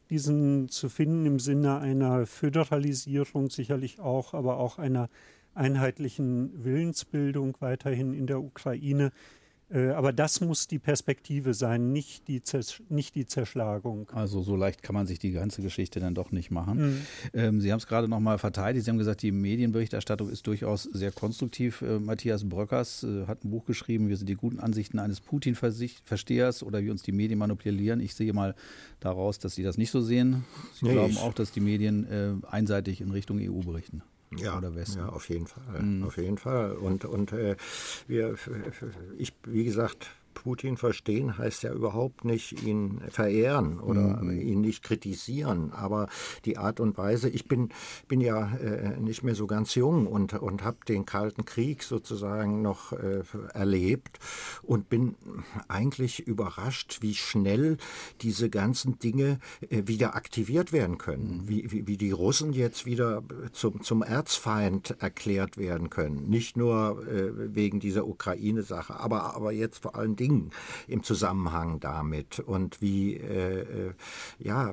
diesen zu finden im Sinne einer Föderalisierung sicherlich auch, aber auch einer einheitlichen Willensbildung weiterhin in der Ukraine. Aber das muss die Perspektive sein, nicht die, Zers- nicht die Zerschlagung. Also so leicht kann man sich die ganze Geschichte dann doch nicht machen. Mhm. Ähm, Sie haben es gerade noch mal verteidigt. Sie haben gesagt, die Medienberichterstattung ist durchaus sehr konstruktiv. Äh, Matthias Bröckers äh, hat ein Buch geschrieben, wir sind die guten Ansichten eines Putin-Verstehers oder wie uns die Medien manipulieren. Ich sehe mal daraus, dass Sie das nicht so sehen. Sie Nee, glauben ich- auch, dass die Medien äh, einseitig in Richtung E U berichten. Ja, Oder Westen. ja, auf jeden Fall, Mhm. auf jeden Fall. Und, und äh, wir, ich, wie gesagt, Putin verstehen heißt ja überhaupt nicht ihn verehren oder Mhm. ihn nicht kritisieren, aber die Art und Weise, ich bin, bin ja äh, nicht mehr so ganz jung und, und habe den Kalten Krieg sozusagen noch äh, erlebt und bin eigentlich überrascht, wie schnell diese ganzen Dinge äh, wieder aktiviert werden können, Mhm. wie, wie, wie die Russen jetzt wieder zum, zum Erzfeind erklärt werden können, nicht nur äh, wegen dieser Ukraine-Sache, aber, aber jetzt vor allen Dingen im Zusammenhang damit und wie äh, äh, ja,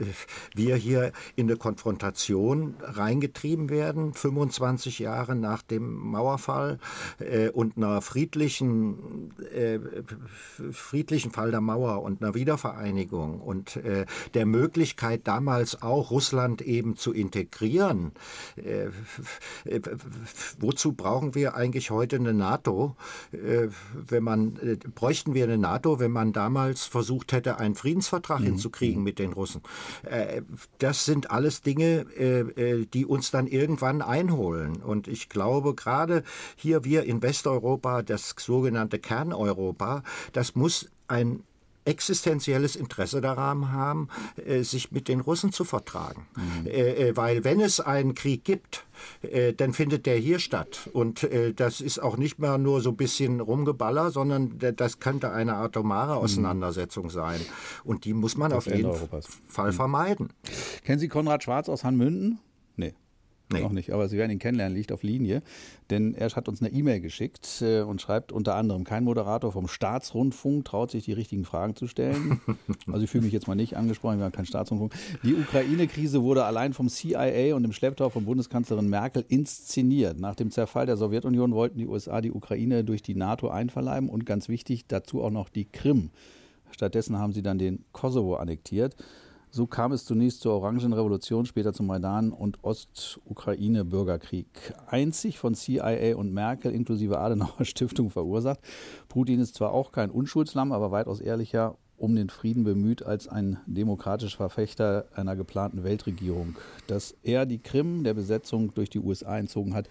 wir hier in eine Konfrontation reingetrieben werden, fünfundzwanzig Jahre nach dem Mauerfall äh, und einer friedlichen, äh, friedlichen Fall der Mauer und einer Wiedervereinigung und äh, der Möglichkeit damals auch Russland eben zu integrieren. Äh, äh, wozu brauchen wir eigentlich heute eine NATO, äh, wenn man äh, bräuchten wir eine NATO, wenn man damals versucht hätte, einen Friedensvertrag mhm. hinzukriegen mit den Russen. Äh, das sind alles Dinge, äh, die uns dann irgendwann einholen. Und ich glaube, gerade hier wir in Westeuropa, das sogenannte Kerneuropa, das muss ein existenzielles Interesse daran haben, äh, sich mit den Russen zu vertragen. Mhm. Äh, äh, weil wenn es einen Krieg gibt, äh, dann findet der hier statt. Und äh, das ist auch nicht mehr nur so ein bisschen Rumgeballer, sondern d- das könnte eine atomare Auseinandersetzung sein. Und die muss man Das auf jeden Europas. Fall vermeiden. Kennen Sie Konrad Schwarz aus Hanmünden? Nee. Nee. Noch nicht, aber Sie werden ihn kennenlernen, liegt auf Linie. Denn er hat uns eine E-Mail geschickt äh, und schreibt unter anderem, kein Moderator vom Staatsrundfunk traut sich, die richtigen Fragen zu stellen. Also ich fühle mich jetzt mal nicht angesprochen, wir haben keinen Staatsrundfunk. Die Ukraine-Krise wurde allein vom C I A und im Schlepptau von Bundeskanzlerin Merkel inszeniert. Nach dem Zerfall der Sowjetunion wollten die U S A die Ukraine durch die NATO einverleiben und ganz wichtig, dazu auch noch die Krim. Stattdessen haben sie dann den Kosovo annektiert. So kam es zunächst zur Orangenrevolution, später zum Maidan und Ostukraine-Bürgerkrieg. Einzig von C I A und Merkel inklusive Adenauer Stiftung verursacht. Putin ist zwar auch kein Unschuldslamm, aber weitaus ehrlicher um den Frieden bemüht als ein demokratischer Verfechter einer geplanten Weltregierung. Dass er die Krim der Besetzung durch die U S A entzogen hat,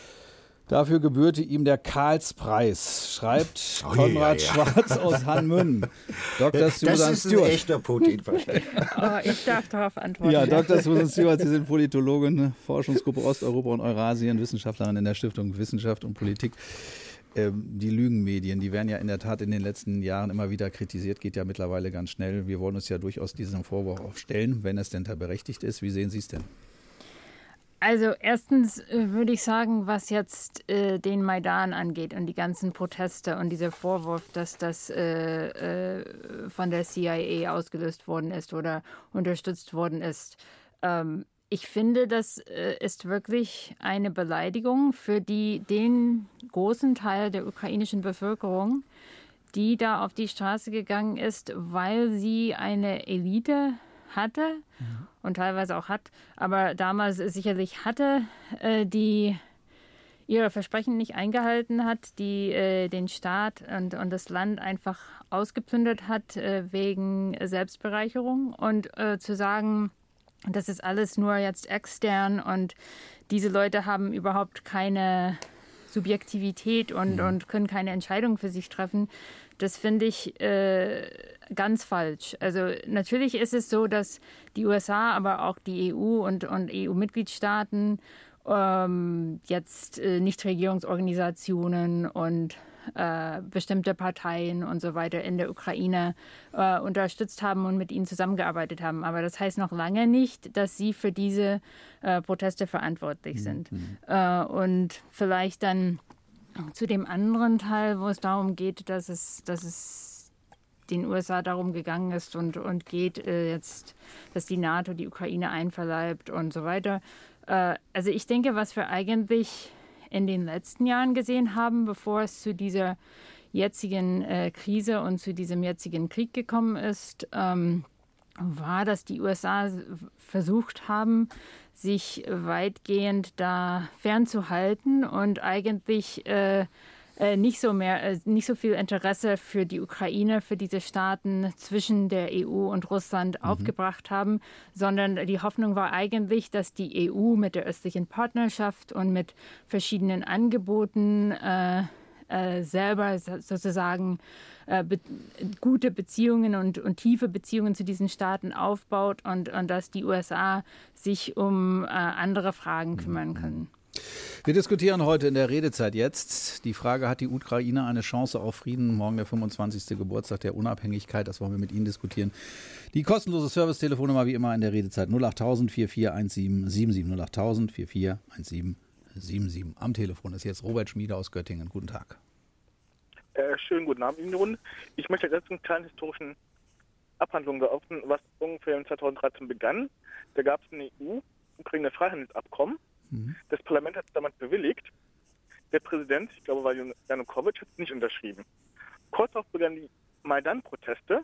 dafür gebührte ihm der Karlspreis, schreibt Oh, Konrad ja, ja. Schwarz aus Hanmünden. Doktor Susan Das ist ein Stewart. echter Putin-Versteher. Oh, ich darf darauf antworten. Ja, Doktor Susan Stewart, Sie sind Politologin, Forschungsgruppe Osteuropa und Eurasien, Wissenschaftlerin in der Stiftung Wissenschaft und Politik. Ähm, die Lügenmedien, die werden ja in der Tat in den letzten Jahren immer wieder kritisiert, geht ja mittlerweile ganz schnell. Wir wollen uns ja durchaus diesem Vorwurf auch stellen, wenn es denn da berechtigt ist. Wie sehen Sie es denn? Also erstens äh, würde ich sagen, was jetzt äh, den Maidan angeht und die ganzen Proteste und dieser Vorwurf, dass das äh, äh, von der C I A ausgelöst worden ist oder unterstützt worden ist. Ähm, ich finde, das äh, ist wirklich eine Beleidigung für die, den großen Teil der ukrainischen Bevölkerung, die da auf die Straße gegangen ist, weil sie eine Elite hatte mhm. und teilweise auch hat, aber damals sicherlich hatte, äh, die ihre Versprechen nicht eingehalten hat, die äh, den Staat und, und das Land einfach ausgeplündert hat äh, wegen Selbstbereicherung und äh, zu sagen, das ist alles nur jetzt extern und diese Leute haben überhaupt keine Subjektivität und, mhm. und können keine Entscheidung für sich treffen, das finde ich äh, ganz falsch. Also natürlich ist es so, dass die U S A, aber auch die E U und, und E U-Mitgliedstaaten ähm, jetzt äh, Nichtregierungsorganisationen und äh, bestimmte Parteien und so weiter in der Ukraine äh, unterstützt haben und mit ihnen zusammengearbeitet haben. Aber das heißt noch lange nicht, dass sie für diese äh, Proteste verantwortlich sind. Mhm. Äh, und vielleicht dann zu dem anderen Teil, wo es darum geht, dass es, dass es den U S A darum gegangen ist und, und geht äh, jetzt, dass die NATO die Ukraine einverleibt und so weiter. Äh, also ich denke, was wir eigentlich in den letzten Jahren gesehen haben, bevor es zu dieser jetzigen äh, Krise und zu diesem jetzigen Krieg gekommen ist, ähm, war, dass die U S A versucht haben, sich weitgehend da fernzuhalten und eigentlich äh, äh, nicht so mehr, äh, nicht so viel Interesse für die Ukraine, für diese Staaten zwischen der E U und Russland mhm. aufgebracht haben, sondern die Hoffnung war eigentlich, dass die E U mit der östlichen Partnerschaft und mit verschiedenen Angeboten äh, äh, selber sozusagen äh, be- gute Beziehungen und, und tiefe Beziehungen zu diesen Staaten aufbaut und, und dass die U S A sich um äh, andere Fragen kümmern können. Wir diskutieren heute in der Redezeit jetzt die Frage, hat die Ukraine eine Chance auf Frieden? Morgen der fünfundzwanzigste Geburtstag der Unabhängigkeit, das wollen wir mit Ihnen diskutieren. Die kostenlose Service-Telefonnummer wie immer in der Redezeit null achttausend vierundvierzig siebzehn siebenundsiebzig null achttausend vierundvierzig siebzehn siebenundsiebzig. Am Telefon ist jetzt Robert Schmiede aus Göttingen. Guten Tag. Äh, schönen guten Abend in die Runde. Ich möchte jetzt eine kleine historischen Abhandlung eröffnen, was ungefähr im zweitausenddreizehn begann. Da gab es ein E U-Ukraine-Freihandelsabkommen. Mhm. Das Parlament hat es damals bewilligt. Der Präsident, ich glaube, war Janukowitsch, hat es nicht unterschrieben. Kurz darauf begannen die Maidan-Proteste.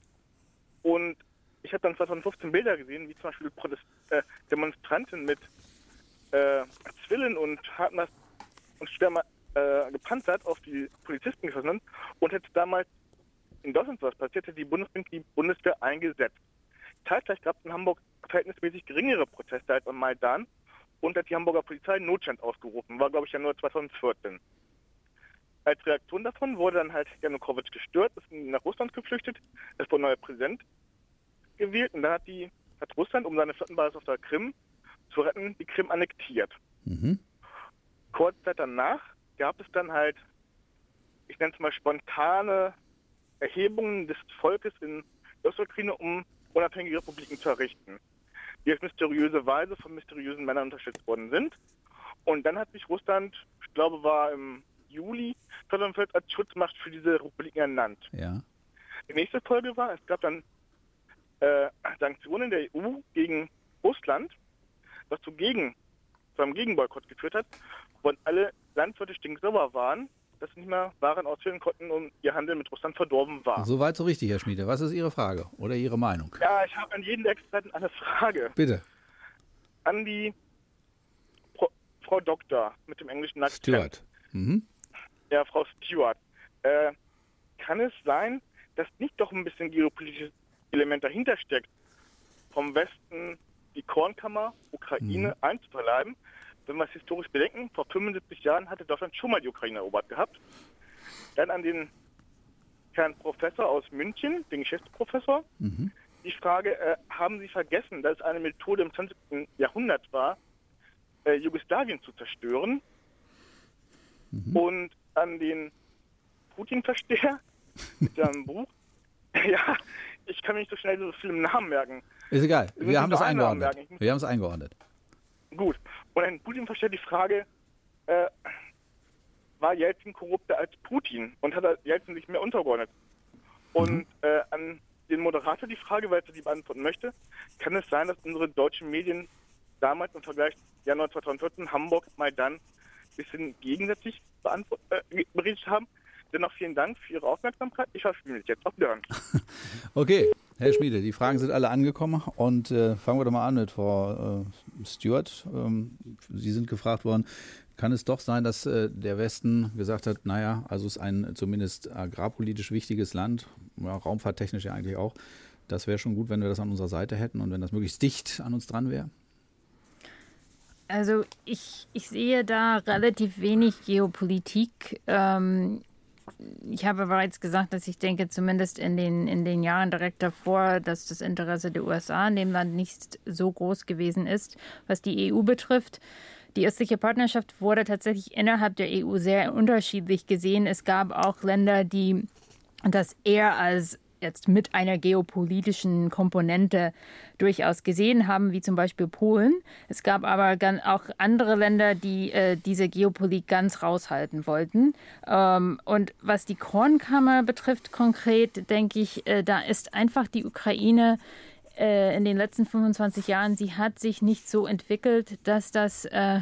Und ich habe dann zweitausendfünfzehn Bilder gesehen, wie zum Beispiel Protest, äh, Demonstranten mit äh, Zwillen und hatten das und schwer äh, gepanzert auf die Polizisten geschossen haben. Und hätte damals in Deutschland was passiert, hätte die Bundeswehr, die Bundeswehr eingesetzt. Zeitgleich gab es in Hamburg verhältnismäßig geringere Proteste als am Maidan. Und hat die Hamburger Polizei Notstand ausgerufen. War, glaube ich, ja nur zweitausendvierzehn. Als Reaktion davon wurde dann halt Janukowitsch gestürzt, ist nach Russland geflüchtet, es wurde ein neuer Präsident gewählt und dann hat, die, hat Russland, um seine Flottenbasis auf der Krim zu retten, die Krim annektiert. Mhm. Kurz Zeit danach gab es dann halt, ich nenne es mal spontane Erhebungen des Volkes in der Ostukraine, um unabhängige Republiken zu errichten, die auf mysteriöse Weise von mysteriösen Männern unterstützt worden sind. Und dann hat sich Russland, ich glaube, war im Juli zweitausendvierzehn als Schutzmacht für diese Republiken ernannt. Ja. Die nächste Folge war, es gab dann äh, Sanktionen der E U gegen Russland, was zu, gegen, zu einem Gegenboykott geführt hat, und alle Landwirte stinksauer waren, dass sie nicht mehr Waren ausführen konnten und ihr Handel mit Russland verdorben war. Soweit so richtig, Herr Schmiede. Was ist Ihre Frage oder Ihre Meinung? Ja, ich habe an jeden der Experten eine Frage. Bitte. An die Pro, Frau Doktor mit dem englischen Akzent. Stewart. Mhm. Ja, Frau Stewart. Äh, kann es sein, dass nicht doch ein bisschen geopolitisches Element dahinter steckt, vom Westen die Kornkammer Ukraine mhm. einzuverleiben? Wenn wir es historisch bedenken, vor fünfundsiebzig Jahren hatte Deutschland schon mal die Ukraine erobert gehabt. Dann an den Herrn Professor aus München, den Geschichtsprofessor, mhm. die Frage, äh, haben Sie vergessen, dass es eine Methode im zwanzigsten Jahrhundert war, äh, Jugoslawien zu zerstören? Mhm. Und an den Putin-Versteher mit seinem Buch, ja, ich kann mir nicht so schnell so viel im Namen merken. Ist egal, wir haben das eingeordnet. Wir haben es eingeordnet. Gut. Und dann Putin versteht die Frage, äh, war Jelzin korrupter als Putin und hat Jelzin sich mehr untergeordnet? Und mhm. äh, an den Moderator die Frage, weil er die beantworten möchte, kann es sein, dass unsere deutschen Medien damals im Vergleich Januar zweitausendvierzehn Hamburg, Maidan ein bisschen gegensätzlich beantwort- äh, berichtet haben? Dennoch vielen Dank für Ihre Aufmerksamkeit. Ich verabschiede mich jetzt. Auf Wiedersehen. Okay, Herr Schmiede, die Fragen sind alle angekommen und äh, fangen wir doch mal an mit Frau äh, Stewart. Ähm, Sie sind gefragt worden, kann es doch sein, dass äh, der Westen gesagt hat, naja, also es ist ein zumindest agrarpolitisch wichtiges Land, ja, raumfahrttechnisch ja eigentlich auch. Das wäre schon gut, wenn wir das an unserer Seite hätten und wenn das möglichst dicht an uns dran wäre. Also ich, ich sehe da relativ wenig Geopolitik. Ähm, Ich habe bereits gesagt, dass ich denke, zumindest in den, in den Jahren direkt davor, dass das Interesse der U S A in dem Land nicht so groß gewesen ist, was die E U betrifft. Die östliche Partnerschaft wurde tatsächlich innerhalb der E U sehr unterschiedlich gesehen. Es gab auch Länder, die das eher als jetzt mit einer geopolitischen Komponente durchaus gesehen haben, wie zum Beispiel Polen. Es gab aber auch andere Länder, die äh, diese Geopolitik ganz raushalten wollten. Ähm, und was die Kornkammer betrifft konkret, denke ich, äh, da ist einfach die Ukraine äh, in den letzten fünfundzwanzig Jahren, sie hat sich nicht so entwickelt, dass das äh,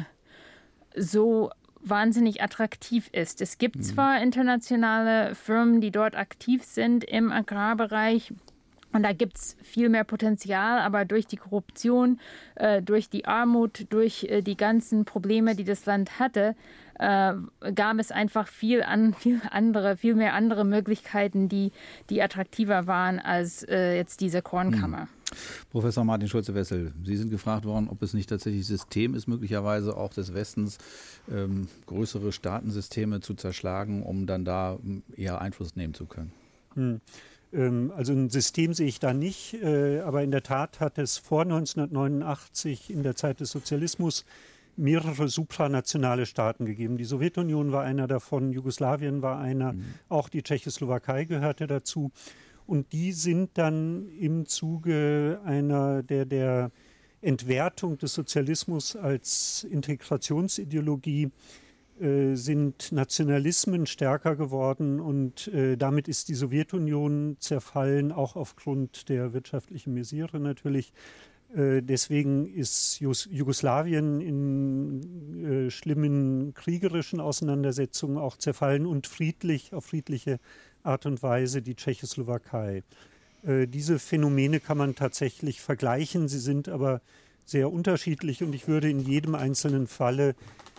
so wahnsinnig attraktiv ist. Es gibt mhm. zwar internationale Firmen, die dort aktiv sind im Agrarbereich, und da gibt es viel mehr Potenzial, aber durch die Korruption, äh, durch die Armut, durch äh, die ganzen Probleme, die das Land hatte, äh, gab es einfach viel, an, viel andere, viel mehr andere Möglichkeiten, die, die attraktiver waren als äh, jetzt diese Kornkammer. Mhm. Professor Martin Schulze-Wessel, Sie sind gefragt worden, ob es nicht tatsächlich System ist, möglicherweise auch des Westens, ähm, größere Staatensysteme zu zerschlagen, um dann da eher Einfluss nehmen zu können. Hm. Ähm, also ein System sehe ich da nicht, äh, aber in der Tat hat es vor neunzehnhundertneunundachtzig in der Zeit des Sozialismus mehrere supranationale Staaten gegeben. Die Sowjetunion war einer davon, Jugoslawien war einer, mhm. auch die Tschechoslowakei gehörte dazu. Und die sind dann im Zuge einer der, der Entwertung des Sozialismus als Integrationsideologie äh, sind Nationalismen stärker geworden und äh, damit ist die Sowjetunion zerfallen, auch aufgrund der wirtschaftlichen Misere natürlich. Äh, deswegen ist Jus- Jugoslawien in äh, schlimmen kriegerischen Auseinandersetzungen auch zerfallen und friedlich, auf friedliche Art und Weise die Tschechoslowakei. Äh, diese Phänomene kann man tatsächlich vergleichen, sie sind aber sehr unterschiedlich und ich würde in jedem einzelnen Falle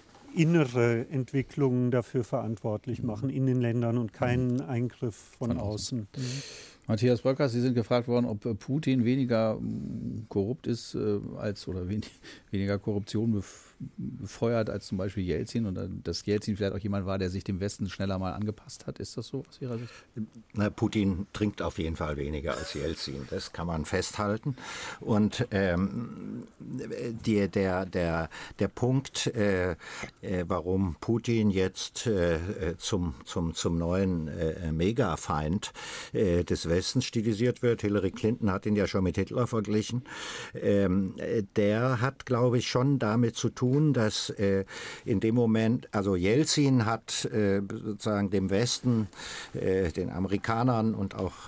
innere Entwicklungen dafür verantwortlich machen in den Ländern und keinen Eingriff von, von außen. außen. Mhm. Matthias Bröckers, Sie sind gefragt worden, ob Putin weniger korrupt ist äh, als oder wenig, weniger Korruption bef- befeuert als zum Beispiel Jelzin oder dass Jelzin vielleicht auch jemand war, der sich dem Westen schneller mal angepasst hat. Ist das so aus Ihrer Sicht? Na, Putin trinkt auf jeden Fall weniger als Jelzin. Das kann man festhalten. Und ähm, die, der, der, der Punkt, äh, äh, warum Putin jetzt äh, zum, zum, zum neuen äh, Megafeind äh, des Westens stilisiert wird, Hillary Clinton hat ihn ja schon mit Hitler verglichen, ähm, der hat, glaube ich, schon damit zu tun, dass äh, in dem Moment, also Jelzin hat äh, sozusagen dem Westen, äh, den Amerikanern und auch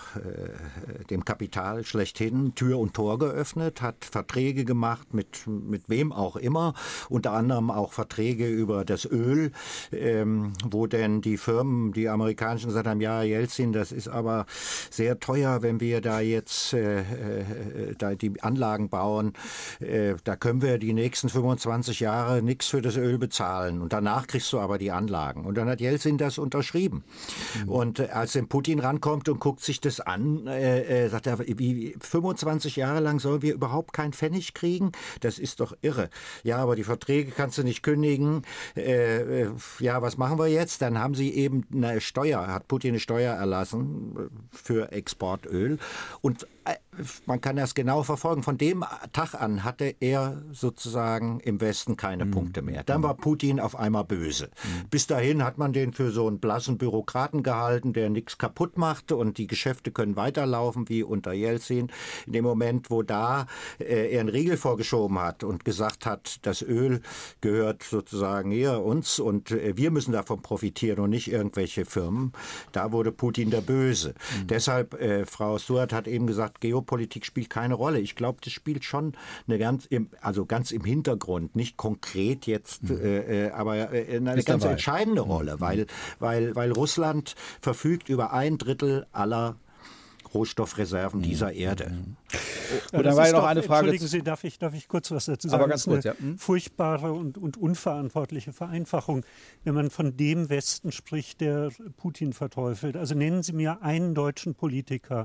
äh, dem Kapital schlechthin Tür und Tor geöffnet, hat Verträge gemacht mit, mit wem auch immer, unter anderem auch Verträge über das Öl, ähm, wo denn die Firmen, die amerikanischen, gesagt haben, ja, Jelzin, das ist aber sehr teuer, wenn wir da jetzt äh, äh, da die Anlagen bauen, äh, da können wir die nächsten fünfundzwanzig Jahre nichts für das Öl bezahlen und danach kriegst du aber die Anlagen. Und dann hat Jelzin das unterschrieben. Mhm. Und äh, als dann Putin rankommt und guckt sich das an, äh, äh, sagt er, wie fünfundzwanzig Jahre lang sollen wir überhaupt keinen Pfennig kriegen? Das ist doch irre. Ja, aber die Verträge kannst du nicht kündigen. Äh, äh, ja, was machen wir jetzt? Dann haben sie eben eine Steuer, hat Putin eine Steuer erlassen für Exportöl. Und äh, man kann das genau verfolgen. Von dem Tag an hatte er sozusagen im Westen keine mhm. Punkte mehr. Dann war Putin auf einmal böse. Mhm. Bis dahin hat man den für so einen blassen Bürokraten gehalten, der nichts kaputt macht und die Geschäfte können weiterlaufen wie unter Jelzin. In dem Moment, wo da äh, er einen Riegel vorgeschoben hat und gesagt hat, das Öl gehört sozusagen hier uns und äh, wir müssen davon profitieren und nicht irgendwelche Firmen, da wurde Putin der Böse. Mhm. Deshalb, äh, Frau Stuart hat eben gesagt, Geopolitik spielt keine Rolle. Ich glaube, das spielt schon eine ganz im, also ganz im Hintergrund, nicht konkret jetzt, mhm. äh, aber äh, eine Ist ganz dabei. entscheidende Rolle, mhm. weil, weil, weil Russland verfügt über ein Drittel aller Rohstoffreserven mhm. dieser Erde. Mhm. Und dann war ja noch doch, eine Frage. Entschuldigen Sie, darf ich, darf ich kurz was dazu sagen? Aber ganz kurz, das ist eine ja. Hm? furchtbare und, und unverantwortliche Vereinfachung, wenn man von dem Westen spricht, der Putin verteufelt. Also nennen Sie mir einen deutschen Politiker,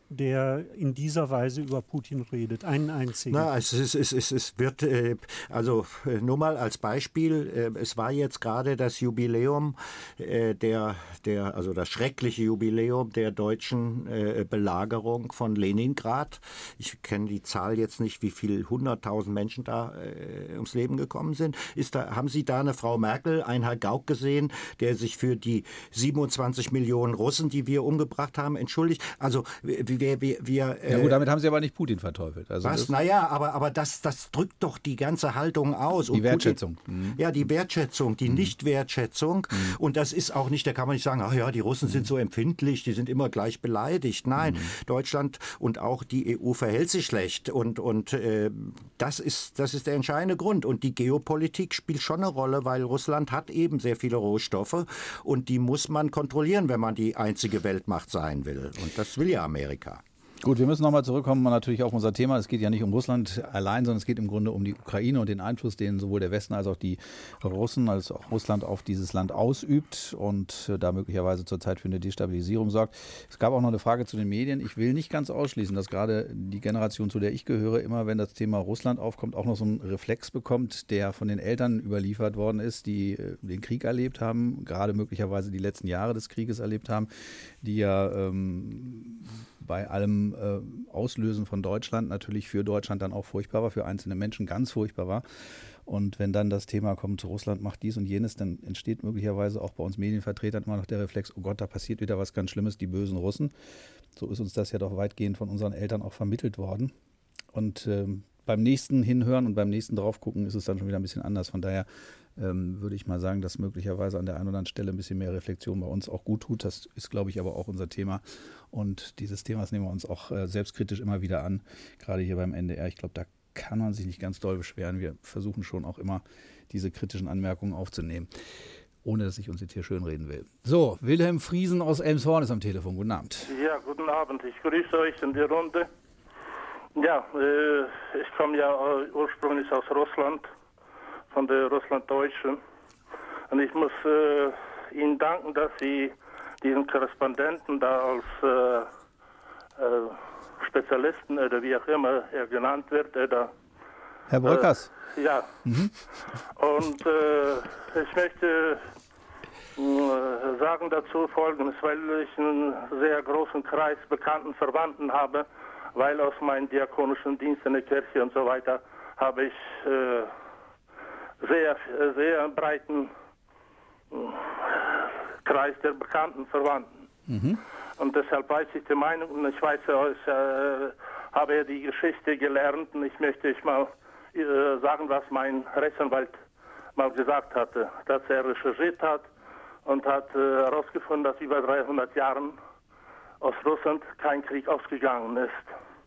der in dieser Weise über Putin redet? Einen einzigen. Na, es, ist, es, ist, es wird, äh, also äh, nur mal als Beispiel, äh, es war jetzt gerade das Jubiläum, äh, der, der, also das schreckliche Jubiläum der deutschen äh, Belagerung von Leningrad. Ich kenne die Zahl jetzt nicht, wie viel hunderttausend Menschen da äh, ums Leben gekommen sind. Ist da, haben Sie da eine Frau Merkel, einen Herr Gauck gesehen, der sich für die siebenundzwanzig Millionen Russen, die wir umgebracht haben, entschuldigt? Also wir, wir, wir ja gut, damit haben Sie aber nicht Putin verteufelt. Also was? Naja, aber, aber das, das drückt doch die ganze Haltung aus. Die und Wertschätzung. Putin, mhm. Ja, die Wertschätzung, die mhm. Nicht-Wertschätzung. Mhm. Und das ist auch nicht, da kann man nicht sagen, ach ja, die Russen mhm. sind so empfindlich, die sind immer gleich beleidigt. Nein, mhm. Deutschland und auch die E U verhält sich schlecht. Und, und äh, das, ist, das ist der entscheidende Grund. Und die Geopolitik spielt schon eine Rolle, weil Russland hat eben sehr viele Rohstoffe und die muss man kontrollieren, wenn man die einzige Weltmacht sein will. Und das will ja Amerika. Gut, wir müssen nochmal zurückkommen natürlich auf unser Thema. Es geht ja nicht um Russland allein, sondern es geht im Grunde um die Ukraine und den Einfluss, den sowohl der Westen als auch die Russen, als auch Russland auf dieses Land ausübt und da möglicherweise zurzeit für eine Destabilisierung sorgt. Es gab auch noch eine Frage zu den Medien. Ich will nicht ganz ausschließen, dass gerade die Generation, zu der ich gehöre, immer wenn das Thema Russland aufkommt, auch noch so einen Reflex bekommt, der von den Eltern überliefert worden ist, die den Krieg erlebt haben, gerade möglicherweise die letzten Jahre des Krieges erlebt haben, die ja ähm, bei allem äh, Auslösen von Deutschland natürlich für Deutschland dann auch furchtbar war, für einzelne Menschen ganz furchtbar war. Und wenn dann das Thema kommt, Russland macht dies und jenes, dann entsteht möglicherweise auch bei uns Medienvertretern immer noch der Reflex, oh Gott, da passiert wieder was ganz Schlimmes, die bösen Russen. So ist uns das ja doch weitgehend von unseren Eltern auch vermittelt worden. Und ähm, beim nächsten Hinhören und beim nächsten draufgucken ist es dann schon wieder ein bisschen anders. Von daher ähm, würde ich mal sagen, dass möglicherweise an der einen oder anderen Stelle ein bisschen mehr Reflexion bei uns auch gut tut. Das ist, glaube ich, aber auch unser Thema. Und dieses Themas nehmen wir uns auch äh, selbstkritisch immer wieder an, gerade hier beim N D R. Ich glaube, da kann man sich nicht ganz doll beschweren. Wir versuchen schon auch immer, diese kritischen Anmerkungen aufzunehmen, ohne dass ich uns jetzt hier schönreden will. So, Wilhelm Friesen aus Elmshorn ist am Telefon. Guten Abend. Ja, guten Abend. Ich grüße euch in die Runde. Ja, äh, ich komme ja ursprünglich aus Russland, von der Russlanddeutschen. Und ich muss äh, Ihnen danken, dass Sie diesen Korrespondenten da als äh, äh, Spezialisten oder wie auch immer er genannt wird. Oder, Herr Bröckers. Äh, ja. Mhm. Und äh, ich möchte äh, sagen dazu Folgendes, weil ich einen sehr großen Kreis bekannten Verwandten habe, weil aus meinem diakonischen Dienst in der Kirche und so weiter habe ich äh, sehr, sehr breiten äh, Kreis der bekannten Verwandten. Mhm. Und deshalb weiß ich die Meinung, und ich weiß, ich äh, habe ja die Geschichte gelernt und ich möchte ich mal äh, sagen, was mein Rechtsanwalt mal gesagt hatte, dass er recherchiert hat und hat herausgefunden, äh, dass über dreihundert Jahren aus Russland kein Krieg ausgegangen ist.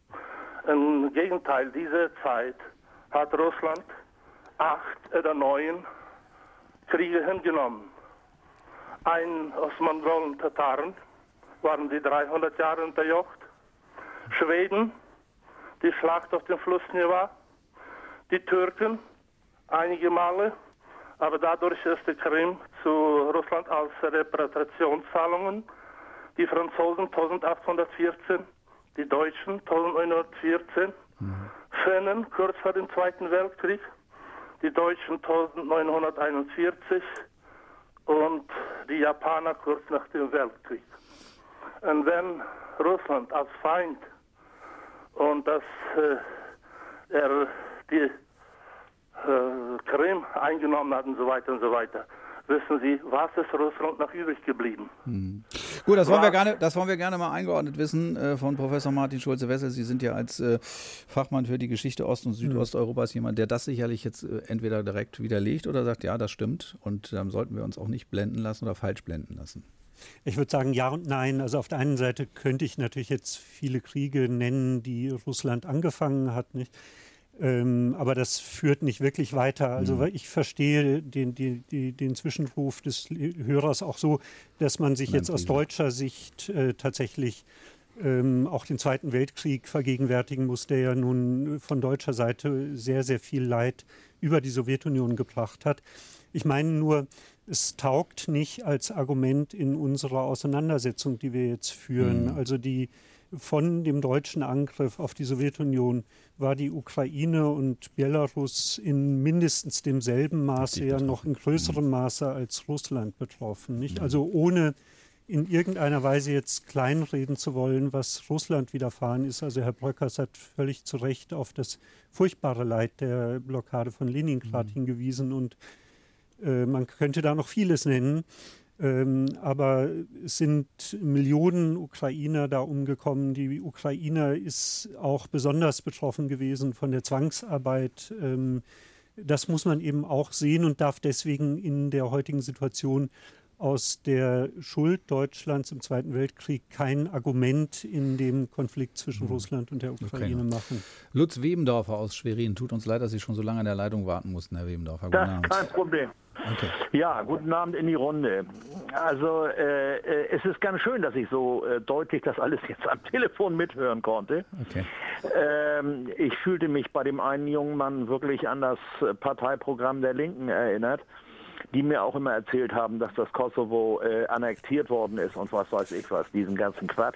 Im Gegenteil, diese Zeit hat Russland acht oder neun Kriege hingenommen. Ein aus Mongolen Tataren waren die dreihundert Jahre unterjocht. Schweden, die Schlacht auf dem Fluss Neva. Die Türken, einige Male. Aber dadurch ist die Krim zu Russland als Reparationszahlungen. Die Franzosen eintausendachthundertvierzehn. Die Deutschen eintausendneunhundertvierzehn, mhm. Finnen kurz vor dem Zweiten Weltkrieg, die Deutschen neunzehnhunderteinundvierzig und die Japaner kurz nach dem Weltkrieg. Und wenn Russland als Feind und dass äh, er die äh, Krim eingenommen hat und so weiter und so weiter, wissen Sie, was ist Russland noch übrig geblieben? Hm. Gut, das wollen, wir gerne, das wollen wir gerne mal eingeordnet wissen äh, von Professor Martin Schulze-Wessel. Sie sind ja als äh, Fachmann für die Geschichte Ost- und Südosteuropas jemand, der das sicherlich jetzt äh, entweder direkt widerlegt oder sagt, ja, das stimmt. Und dann sollten wir uns auch nicht blenden lassen oder falsch blenden lassen. Ich würde sagen, ja und nein. Also auf der einen Seite könnte ich natürlich jetzt viele Kriege nennen, die Russland angefangen hat, nicht? Ähm, aber das führt nicht wirklich weiter. Also mhm. ich verstehe den, die, die, den Zwischenruf des Hörers auch so, dass man sich jetzt aus deutscher Sicht äh, tatsächlich ähm, auch den Zweiten Weltkrieg vergegenwärtigen muss, der ja nun von deutscher Seite sehr, sehr viel Leid über die Sowjetunion gebracht hat. Ich meine nur, es taugt nicht als Argument in unserer Auseinandersetzung, die wir jetzt führen. Mhm. Also die von dem deutschen Angriff auf die Sowjetunion war die Ukraine und Belarus in mindestens demselben Maße, ja noch in größerem Maße als Russland betroffen. Nicht? Also ohne in irgendeiner Weise jetzt kleinreden zu wollen, was Russland widerfahren ist. Also Herr Bröckers hat völlig zu Recht auf das furchtbare Leid der Blockade von Leningrad mhm. hingewiesen und äh, man könnte da noch vieles nennen. Ähm, aber es sind Millionen Ukrainer da umgekommen. Die Ukraine ist auch besonders betroffen gewesen von der Zwangsarbeit. Ähm, das muss man eben auch sehen und darf deswegen in der heutigen Situation aus der Schuld Deutschlands im Zweiten Weltkrieg kein Argument in dem Konflikt zwischen mhm. Russland und der Ukraine okay. machen. Lutz Webendorfer aus Schwerin. Tut uns leid, dass Sie schon so lange an der Leitung warten mussten, Herr Webendorfer. Das ist kein Problem. Okay. Ja, guten Abend in die Runde. Also äh, äh, es ist ganz schön, dass ich so äh, deutlich das alles jetzt am Telefon mithören konnte. Okay. Ähm, ich fühlte mich bei dem einen jungen Mann wirklich an das Parteiprogramm der Linken erinnert, die mir auch immer erzählt haben, dass das Kosovo äh, annektiert worden ist und was weiß ich was, diesen ganzen Quatsch.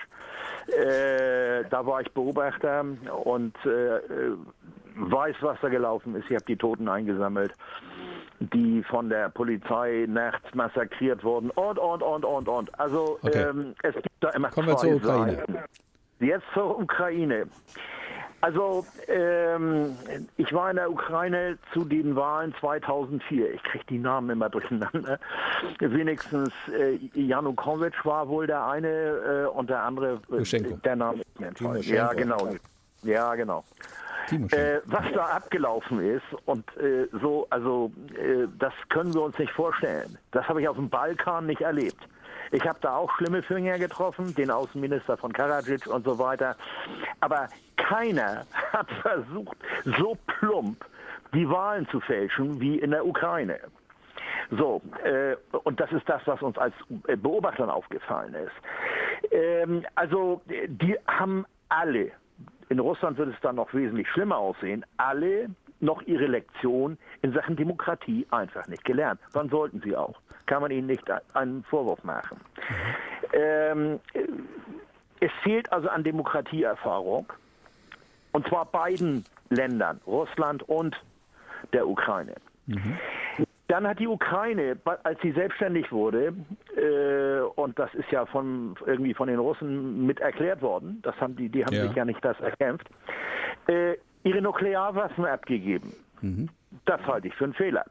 Äh, da war ich Beobachter und äh, weiß, was da gelaufen ist. Ich habe die Toten eingesammelt, die von der Polizei nachts massakriert wurden und, und, und, und, und. Also okay. ähm, es gibt da immer Kommen zwei wir zur Ukraine. Seiten. Jetzt zur Ukraine. Also ähm, ich war in der Ukraine zu den Wahlen zweitausendvier. Ich kriege die Namen immer durcheinander. Wenigstens äh, Janukowitsch war wohl der eine äh, und der andere, äh, der Name ist mir entfallen. Ja, genau. Ja, genau. Äh, was da abgelaufen ist und äh, so, also äh, das können wir uns nicht vorstellen. Das habe ich auf dem Balkan nicht erlebt. Ich habe da auch schlimme Finger getroffen, den Außenminister von Karadzic und so weiter. Aber keiner hat versucht, so plump die Wahlen zu fälschen wie in der Ukraine. So, äh, und das ist das, was uns als Beobachtern aufgefallen ist. Ähm, also die haben alle, in Russland wird es dann noch wesentlich schlimmer aussehen, alle noch ihre Lektion in Sachen Demokratie einfach nicht gelernt. Wann sollten sie auch? Kann man ihnen nicht einen Vorwurf machen. Ähm, es fehlt also an Demokratieerfahrung, und zwar beiden Ländern, Russland und der Ukraine. Mhm. Dann hat die Ukraine, als sie selbstständig wurde, äh, und das ist ja von, irgendwie von den Russen mit erklärt worden, das haben die, die haben ja. sich ja nicht das erkämpft, äh, ihre Nuklearwaffen abgegeben. Mhm. Das halte ich für einen Fehler.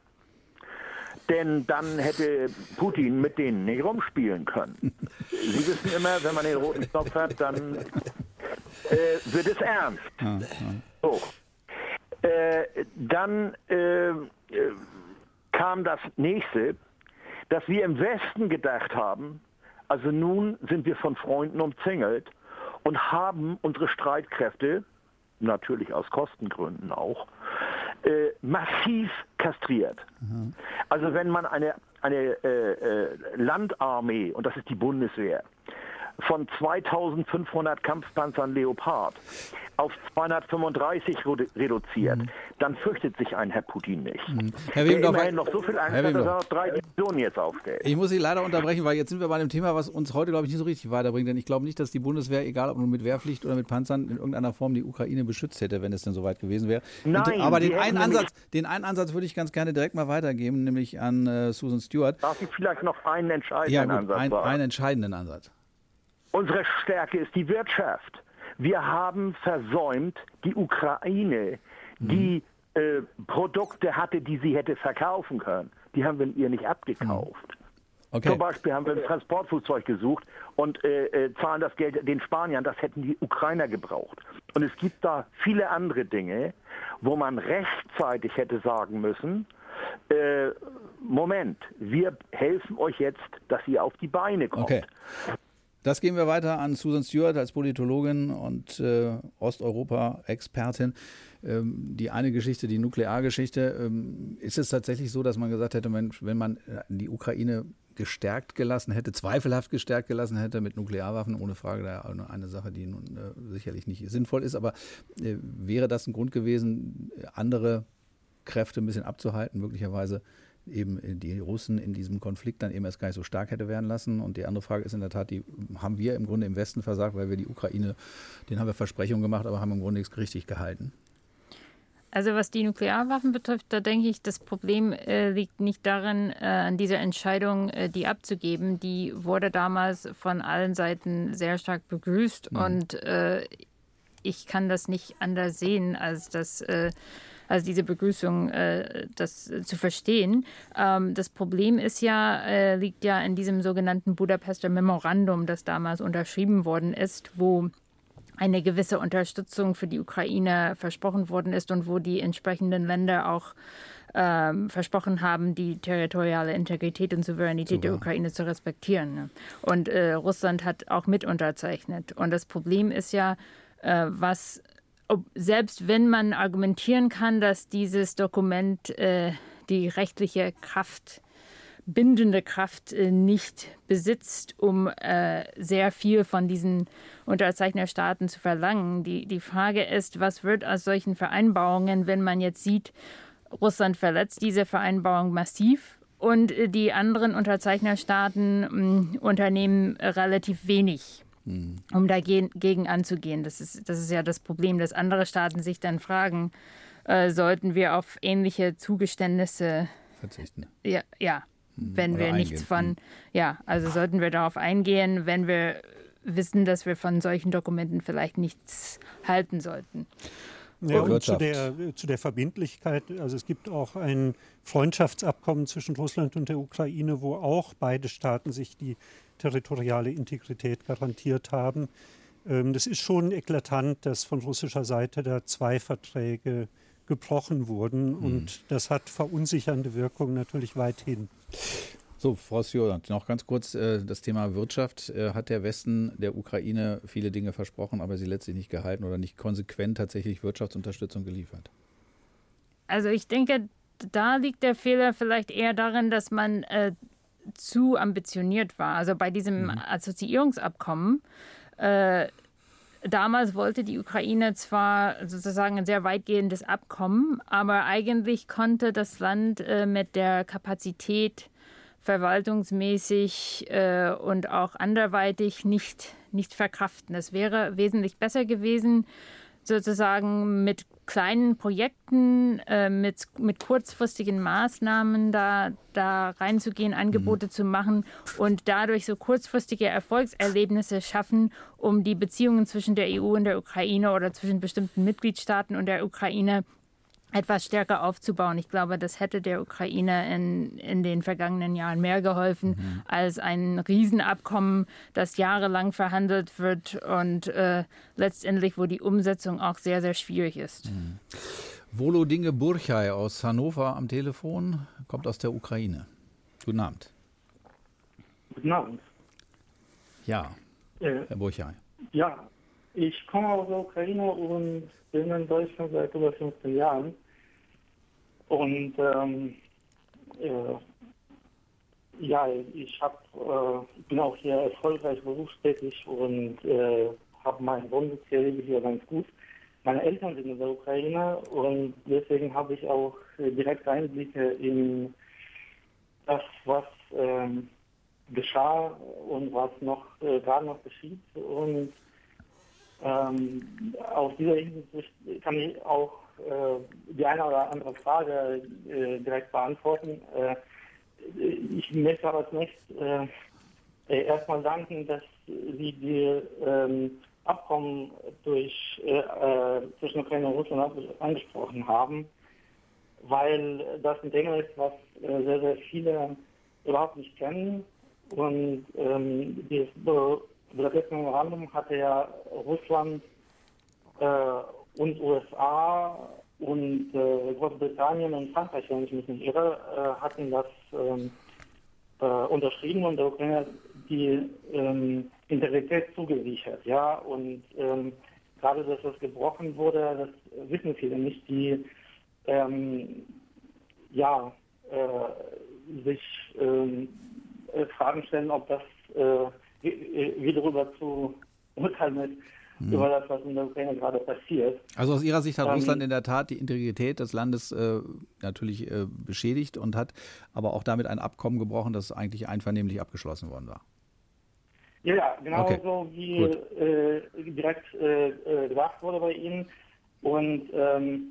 Denn dann hätte Putin mit denen nicht rumspielen können. Sie wissen immer, wenn man den roten Knopf hat, dann äh, wird es ernst. Ja, ja. So. Äh, dann äh, äh, kam das nächste, dass wir im Westen gedacht haben, also nun sind wir von Freunden umzingelt und haben unsere Streitkräfte, natürlich aus Kostengründen auch, äh, massiv kastriert. Mhm. Also wenn man eine, eine äh, äh, Landarmee, und das ist die Bundeswehr, von zweitausendfünfhundert Kampfpanzern Leopard auf zweihundertfünfunddreißig reduziert, mhm. dann fürchtet sich ein Herr Putin nicht. Mhm. Herr der immerhin noch so viel Angst hat, dass er noch drei Divisionen jetzt aufstellt. Ich muss Sie leider unterbrechen, weil jetzt sind wir bei einem Thema, was uns heute, glaube ich, nicht so richtig weiterbringt. Denn ich glaube nicht, dass die Bundeswehr, egal ob nun mit Wehrpflicht oder mit Panzern, in irgendeiner Form die Ukraine beschützt hätte, wenn es denn soweit gewesen wäre. Nein, aber den einen, Ansatz, den einen Ansatz würde ich ganz gerne direkt mal weitergeben, nämlich an äh, Susan Stewart. Darf ich vielleicht noch einen entscheidenden ja, gut, Ansatz ein, sagen? einen entscheidenden Ansatz. Unsere Stärke ist die Wirtschaft. Wir haben versäumt, die Ukraine, die mhm. äh, Produkte hatte, die sie hätte verkaufen können, die haben wir ihr nicht abgekauft. Okay. Zum Beispiel haben wir ein Transportflugzeug gesucht und äh, äh, zahlen das Geld den Spaniern. Das hätten die Ukrainer gebraucht. Und es gibt da viele andere Dinge, wo man rechtzeitig hätte sagen müssen, äh, Moment, wir helfen euch jetzt, dass ihr auf die Beine kommt. Okay. Das geben wir weiter an Susan Stewart als Politologin und äh, Osteuropa-Expertin. Ähm, die eine Geschichte, die Nukleargeschichte. Ähm, ist es tatsächlich so, dass man gesagt hätte, wenn, wenn man die Ukraine gestärkt gelassen hätte, zweifelhaft gestärkt gelassen hätte mit Nuklearwaffen, ohne Frage, da eine Sache, die nun äh, sicherlich nicht sinnvoll ist, aber äh, wäre das ein Grund gewesen, andere Kräfte ein bisschen abzuhalten, möglicherweise eben die Russen in diesem Konflikt dann eben erst gar nicht so stark hätte werden lassen. Und die andere Frage ist in der Tat, die haben wir im Grunde im Westen versagt, weil wir die Ukraine, denen haben wir Versprechungen gemacht, aber haben im Grunde nichts richtig gehalten. Also was die Nuklearwaffen betrifft, da denke ich, das Problem äh, liegt nicht darin, äh, an dieser Entscheidung, äh, die abzugeben. Die wurde damals von allen Seiten sehr stark begrüßt mhm. und äh, ich kann das nicht anders sehen, als dass äh, also diese Begrüßung, äh, das äh, zu verstehen. Ähm, das Problem ist ja, äh, liegt ja in diesem sogenannten Budapester Memorandum, das damals unterschrieben worden ist, wo eine gewisse Unterstützung für die Ukraine versprochen worden ist und wo die entsprechenden Länder auch ähm, versprochen haben, die territoriale Integrität und Souveränität Super. der Ukraine zu respektieren. Ne? Und äh, Russland hat auch mit unterzeichnet. Und das Problem ist ja, äh, was, ob, selbst wenn man argumentieren kann, dass dieses Dokument äh, die rechtliche Kraft bindende Kraft äh, nicht besitzt, um äh, sehr viel von diesen Unterzeichnerstaaten zu verlangen. Die, die Frage ist, was wird aus solchen Vereinbarungen, wenn man jetzt sieht, Russland verletzt diese Vereinbarung massiv und äh, die anderen Unterzeichnerstaaten äh, unternehmen relativ wenig, hm. um dagegen anzugehen. Das ist, das ist ja das Problem, dass andere Staaten sich dann fragen, äh, sollten wir auf ähnliche Zugeständnisse verzichten? Ja, ja. Wenn Oder wir nichts von, ja, also sollten wir darauf eingehen, wenn wir wissen, dass wir von solchen Dokumenten vielleicht nichts halten sollten. Ja, und zu der, zu der Verbindlichkeit, also es gibt auch ein Freundschaftsabkommen zwischen Russland und der Ukraine, wo auch beide Staaten sich die territoriale Integrität garantiert haben. Das ist schon eklatant, dass von russischer Seite da zwei Verträge gebrochen wurden und hm. das hat verunsichernde Wirkung natürlich weithin. So, Frau Sjorant, noch ganz kurz äh, das Thema Wirtschaft. Äh, hat der Westen der Ukraine viele Dinge versprochen, aber sie letztlich nicht gehalten oder nicht konsequent tatsächlich Wirtschaftsunterstützung geliefert? Also ich denke, da liegt der Fehler vielleicht eher darin, dass man äh, zu ambitioniert war. Also bei diesem mhm. Assoziierungsabkommen äh, damals wollte die Ukraine zwar sozusagen ein sehr weitgehendes Abkommen, aber eigentlich konnte das Land äh, mit der Kapazität verwaltungsmäßig äh, und auch anderweitig nicht, nicht verkraften. Es wäre wesentlich besser gewesen, sozusagen mit kleinen Projekten, äh, mit, mit kurzfristigen Maßnahmen da, da reinzugehen, Angebote mhm. zu machen und dadurch so kurzfristige Erfolgserlebnisse schaffen, um die Beziehungen zwischen der E U und der Ukraine oder zwischen bestimmten Mitgliedstaaten und der Ukraine etwas stärker aufzubauen. Ich glaube, das hätte der Ukraine in, in den vergangenen Jahren mehr geholfen mhm. als ein Riesenabkommen, das jahrelang verhandelt wird und äh, letztendlich, wo die Umsetzung auch sehr, sehr schwierig ist. Mhm. Volodymyr Burchai aus Hannover am Telefon, kommt aus der Ukraine. Guten Abend. Guten Abend. Ja, äh, Herr Burchai. Ja, ich komme aus der Ukraine und bin in Deutschland seit über fünfzehn Jahren. Und ähm, äh, ja, ich hab, äh, bin auch hier erfolgreich berufstätig und äh, habe meinen Wohnsitz hier hier ganz gut. Meine Eltern sind in der Ukraine und deswegen habe ich auch äh, direkt Einblicke in das, was ähm, geschah und was noch äh, gerade noch geschieht. Und ähm, aus dieser Hinsicht kann ich auch äh, die eine oder andere Frage äh, direkt beantworten. Äh, ich möchte aber zunächst äh, äh, erstmal danken, dass Sie die ähm, Abkommen durch, äh, äh, zwischen Ukraine und Russland angesprochen haben, weil das ein Thema ist, was äh, sehr, sehr viele überhaupt nicht kennen. Und ähm, dieses Budapester Memorandum hatte ja Russland äh, und U S A und äh, Großbritannien und Frankreich, wenn ich mich nicht irre, äh, hatten das ähm, äh, unterschrieben und der Ukraine die ähm, Integrität zugesichert. Ja? Und ähm, gerade, dass das gebrochen wurde, das wissen viele nicht, die ähm, ja, äh, sich ähm, Fragen stellen, ob das äh, wie, wie darüber zu urteilen ist, mhm. über das, was in der Ukraine gerade passiert. Also aus Ihrer Sicht hat ähm, Russland in der Tat die Integrität des Landes äh, natürlich äh, beschädigt und hat aber auch damit ein Abkommen gebrochen, das eigentlich einvernehmlich abgeschlossen worden war. Ja, ja, genau okay. so wie äh, direkt äh, gesagt wurde bei Ihnen. Und ähm,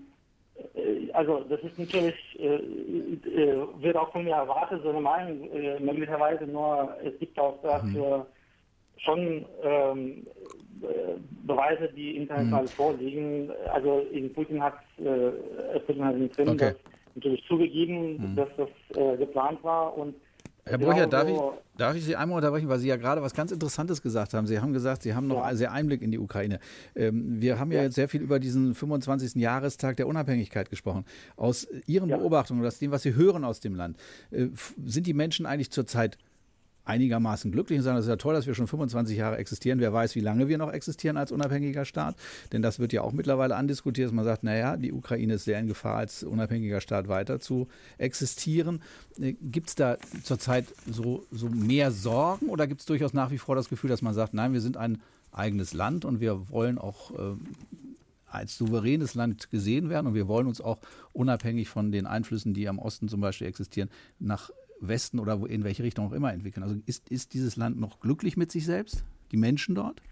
also das ist natürlich, äh, äh, wird auch von mir erwartet, so eine Meinung, äh, möglicherweise nur, es gibt auch dafür mhm. schon ähm, Beweise, die international mhm. vorliegen. Also in Putin hat, äh, Putin hat in Krim okay. das natürlich zugegeben, mhm. dass das äh, geplant war. Und Herr Burchert, darf ich, darf ich Sie einmal unterbrechen, weil Sie ja gerade was ganz Interessantes gesagt haben. Sie haben gesagt, Sie haben noch ja. sehr Einblick in die Ukraine. Ähm, wir haben ja. ja jetzt sehr viel über diesen fünfundzwanzigsten Jahrestag der Unabhängigkeit gesprochen. Aus Ihren ja. Beobachtungen, aus dem, was Sie hören aus dem Land, äh, sind die Menschen eigentlich zurzeit einigermaßen glücklich und sagen, das ist ja toll, dass wir schon fünfundzwanzig Jahre existieren. Wer weiß, wie lange wir noch existieren als unabhängiger Staat. Denn das wird ja auch mittlerweile andiskutiert, dass man sagt, naja, die Ukraine ist sehr in Gefahr, als unabhängiger Staat weiter zu existieren. Gibt es da zurzeit so, so mehr Sorgen oder gibt es durchaus nach wie vor das Gefühl, dass man sagt, nein, wir sind ein eigenes Land und wir wollen auch äh, als souveränes Land gesehen werden und wir wollen uns auch unabhängig von den Einflüssen, die am Osten zum Beispiel existieren, nach Westen oder wo, in welche Richtung auch immer entwickeln. Also ist, ist dieses Land noch glücklich mit sich selbst? Die Menschen dort?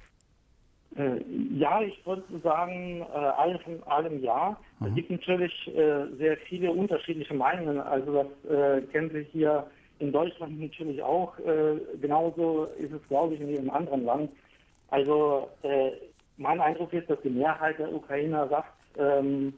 Äh, ja, ich würde sagen, äh, alles in allem ja. Aha. Es gibt natürlich äh, sehr viele unterschiedliche Meinungen. Also das äh, kennen Sie hier in Deutschland natürlich auch. Äh, genauso ist es, glaube ich, in jedem anderen Land. Also äh, mein Eindruck ist, dass die Mehrheit der Ukrainer sagt, ähm,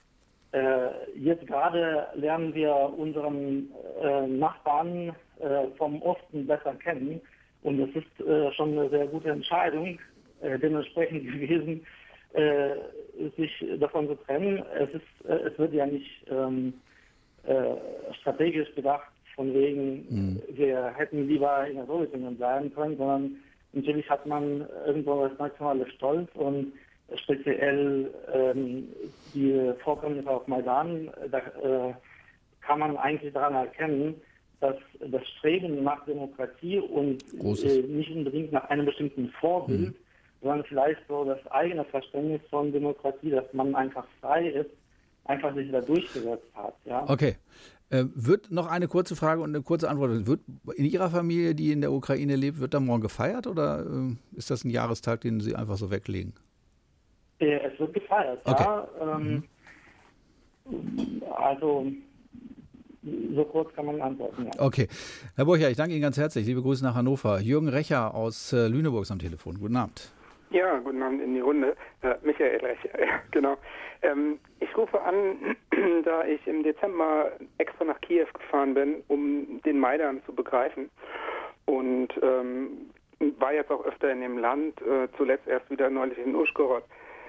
Äh, jetzt gerade lernen wir unseren äh, Nachbarn äh, vom Osten besser kennen und es ist äh, schon eine sehr gute Entscheidung äh, dementsprechend gewesen, äh, sich davon zu trennen. Es ist, äh, es wird ja nicht ähm, äh, strategisch gedacht, von wegen mhm. wir hätten lieber in der Sowjetunion bleiben können, sondern natürlich hat man irgendwo das nationale Stolz und speziell ähm, die Vorkommnisse auf Maidan, da äh, kann man eigentlich daran erkennen, dass das Streben nach Demokratie und äh, nicht unbedingt nach einem bestimmten Vorbild, mhm. sondern vielleicht so das eigene Verständnis von Demokratie, dass man einfach frei ist, einfach sich da durchgesetzt hat. Ja? Okay. Äh, wird noch eine kurze Frage und eine kurze Antwort. Wird in Ihrer Familie, die in der Ukraine lebt, wird da morgen gefeiert oder äh, ist das ein Jahrestag, den Sie einfach so weglegen? Es wird gefeiert, okay. ja. Ähm, mhm. Also so kurz kann man antworten. Ja. Okay. Herr Burchert, ich danke Ihnen ganz herzlich. Liebe Grüße nach Hannover. Jürgen Recher aus äh, Lüneburg ist am Telefon. Guten Abend. Ja, guten Abend in die Runde. Äh, Michael Recher, ja, genau. Ähm, ich rufe an, da ich im Dezember extra nach Kiew gefahren bin, um den Maidan zu begreifen. Und ähm, war jetzt auch öfter in dem Land, äh, zuletzt erst wieder neulich in Uschgorod.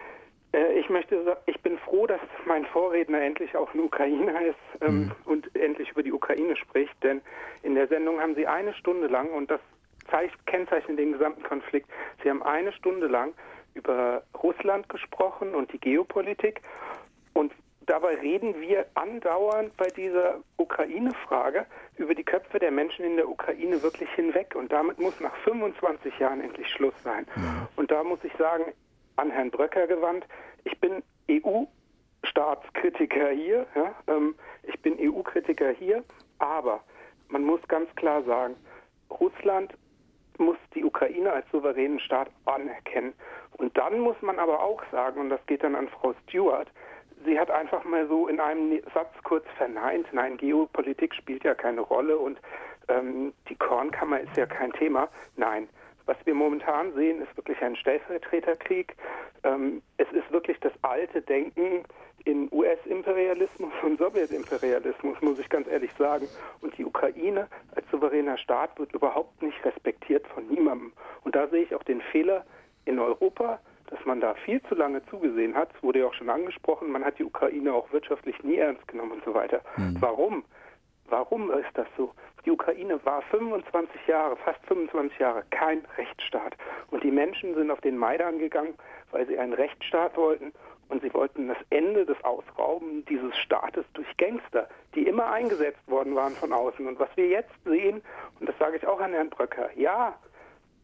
Ich möchte sagen, ich bin froh, dass mein Vorredner endlich auch ein Ukrainer ist ähm, mhm. und endlich über die Ukraine spricht, denn in der Sendung haben Sie eine Stunde lang, und das zeigt, kennzeichnet den gesamten Konflikt, Sie haben eine Stunde lang über Russland gesprochen und die Geopolitik und dabei reden wir andauernd bei dieser Ukraine-Frage über die Köpfe der Menschen in der Ukraine wirklich hinweg und damit muss nach fünfundzwanzig Jahren endlich Schluss sein. Mhm. Und da muss ich sagen, an Herrn Bröcker gewandt. Ich bin E U-Staatskritiker hier, ja, ähm, ich bin E U-Kritiker hier, aber man muss ganz klar sagen, Russland muss die Ukraine als souveränen Staat anerkennen. Und dann muss man aber auch sagen, und das geht dann an Frau Stewart, sie hat einfach mal so in einem Satz kurz verneint, nein, Geopolitik spielt ja keine Rolle und ähm, die Kornkammer ist ja kein Thema. Nein. Was wir momentan sehen, ist wirklich ein Stellvertreterkrieg. Ähm, es ist wirklich das alte Denken in U S-Imperialismus und Sowjetimperialismus, muss ich ganz ehrlich sagen. Und die Ukraine als souveräner Staat wird überhaupt nicht respektiert von niemandem. Und da sehe ich auch den Fehler in Europa, dass man da viel zu lange zugesehen hat. Es wurde ja auch schon angesprochen, man hat die Ukraine auch wirtschaftlich nie ernst genommen und so weiter. Mhm. Warum? Warum ist das so? Die Ukraine war fünfundzwanzig Jahre, fast fünfundzwanzig Jahre kein Rechtsstaat. Und die Menschen sind auf den Maidan gegangen, weil sie einen Rechtsstaat wollten. Und sie wollten das Ende des Ausrauben dieses Staates durch Gangster, die immer eingesetzt worden waren von außen. Und was wir jetzt sehen, und das sage ich auch an Herrn Bröcker, ja,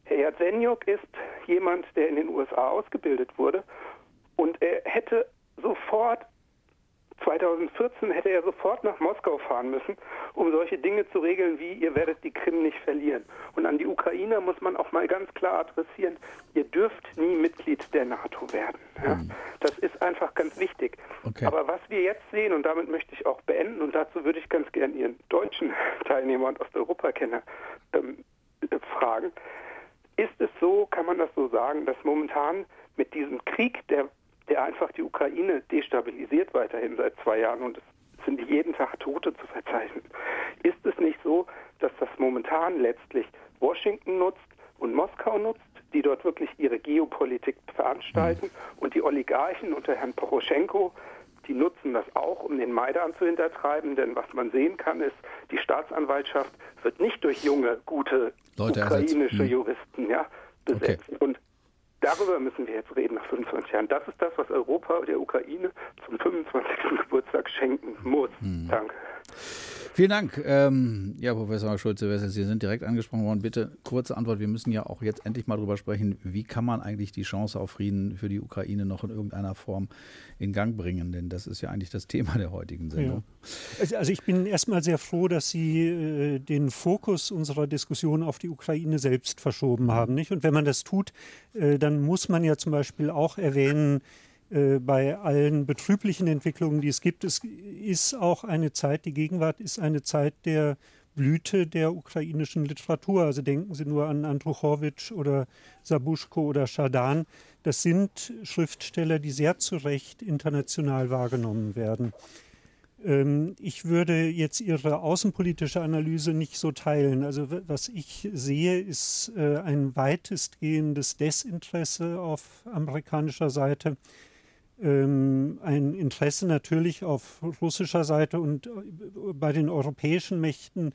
Herr Jatsenjuk ist jemand, der in den U S A ausgebildet wurde und er hätte sofort, zweitausendvierzehn hätte er sofort nach Moskau fahren müssen, um solche Dinge zu regeln wie, ihr werdet die Krim nicht verlieren. Und an die Ukrainer muss man auch mal ganz klar adressieren, ihr dürft nie Mitglied der NATO werden. Ja? Mhm. Das ist einfach ganz wichtig. Okay. Aber was wir jetzt sehen, und damit möchte ich auch beenden, und dazu würde ich ganz gern Ihren deutschen Teilnehmer und Osteuropakenner ähm, fragen, ist es so, kann man das so sagen, dass momentan mit diesem Krieg, der der einfach die Ukraine destabilisiert weiterhin seit zwei Jahren und es sind jeden Tag Tote zu verzeichnen. Ist es nicht so, dass das momentan letztlich Washington nutzt und Moskau nutzt, die dort wirklich ihre Geopolitik veranstalten und die Oligarchen unter Herrn Poroschenko, die nutzen das auch, um den Maidan zu hintertreiben, denn was man sehen kann, ist, die Staatsanwaltschaft wird nicht durch junge, gute Leute ukrainische hm. Juristen ja, besetzt. Okay. Und darüber müssen wir jetzt reden nach fünfundzwanzig Jahren. Das ist das, was Europa der Ukraine zum fünfundzwanzigsten Geburtstag schenken muss. Hm. Danke. Vielen Dank. Ähm, ja, Professor Schulze-Wessels, Sie sind direkt angesprochen worden. Bitte kurze Antwort. Wir müssen ja auch jetzt endlich mal drüber sprechen, wie kann man eigentlich die Chance auf Frieden für die Ukraine noch in irgendeiner Form in Gang bringen? Denn das ist ja eigentlich das Thema der heutigen Sendung. Ja. Also ich bin erstmal sehr froh, dass Sie äh, den Fokus unserer Diskussion auf die Ukraine selbst verschoben haben. Nicht? Und wenn man das tut, äh, dann muss man ja zum Beispiel auch erwähnen, bei allen betrüblichen Entwicklungen, die es gibt. Es ist auch eine Zeit, die Gegenwart ist eine Zeit der Blüte der ukrainischen Literatur. Also denken Sie nur an Andruchowitsch oder Sabuschko oder Schadan. Das sind Schriftsteller, die sehr zu Recht international wahrgenommen werden. Ich würde jetzt Ihre außenpolitische Analyse nicht so teilen. Also was ich sehe, ist ein weitestgehendes Desinteresse auf amerikanischer Seite. Ein Interesse natürlich auf russischer Seite und bei den europäischen Mächten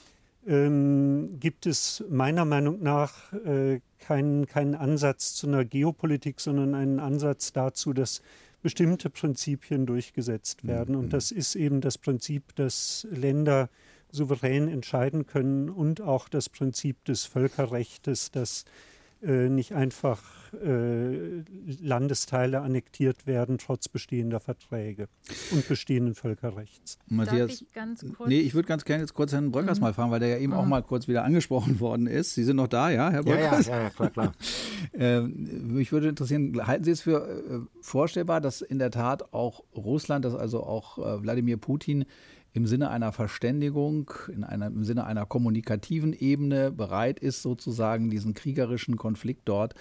ähm, gibt es meiner Meinung nach äh, keinen, keinen Ansatz zu einer Geopolitik, sondern einen Ansatz dazu, dass bestimmte Prinzipien durchgesetzt werden. Und das ist eben das Prinzip, dass Länder souverän entscheiden können und auch das Prinzip des Völkerrechts, dass äh, nicht einfach äh, Landesteile annektiert werden, trotz bestehender Verträge und bestehenden Völkerrechts. Matthias, Darf ich ganz kurz? Nee, ich würde ganz gerne jetzt kurz Herrn Bröckers mhm. mal fragen, weil der ja eben mhm. auch mal kurz wieder angesprochen worden ist. Sie sind noch da, ja, Herr Bröckers? Ja, ja, ja, klar, klar. äh, mich würde interessieren, halten Sie es für äh, vorstellbar, dass in der Tat auch Russland, dass also auch äh, Wladimir Putin im Sinne einer Verständigung, in einer, im Sinne einer kommunikativen Ebene bereit ist, sozusagen diesen kriegerischen Konflikt dort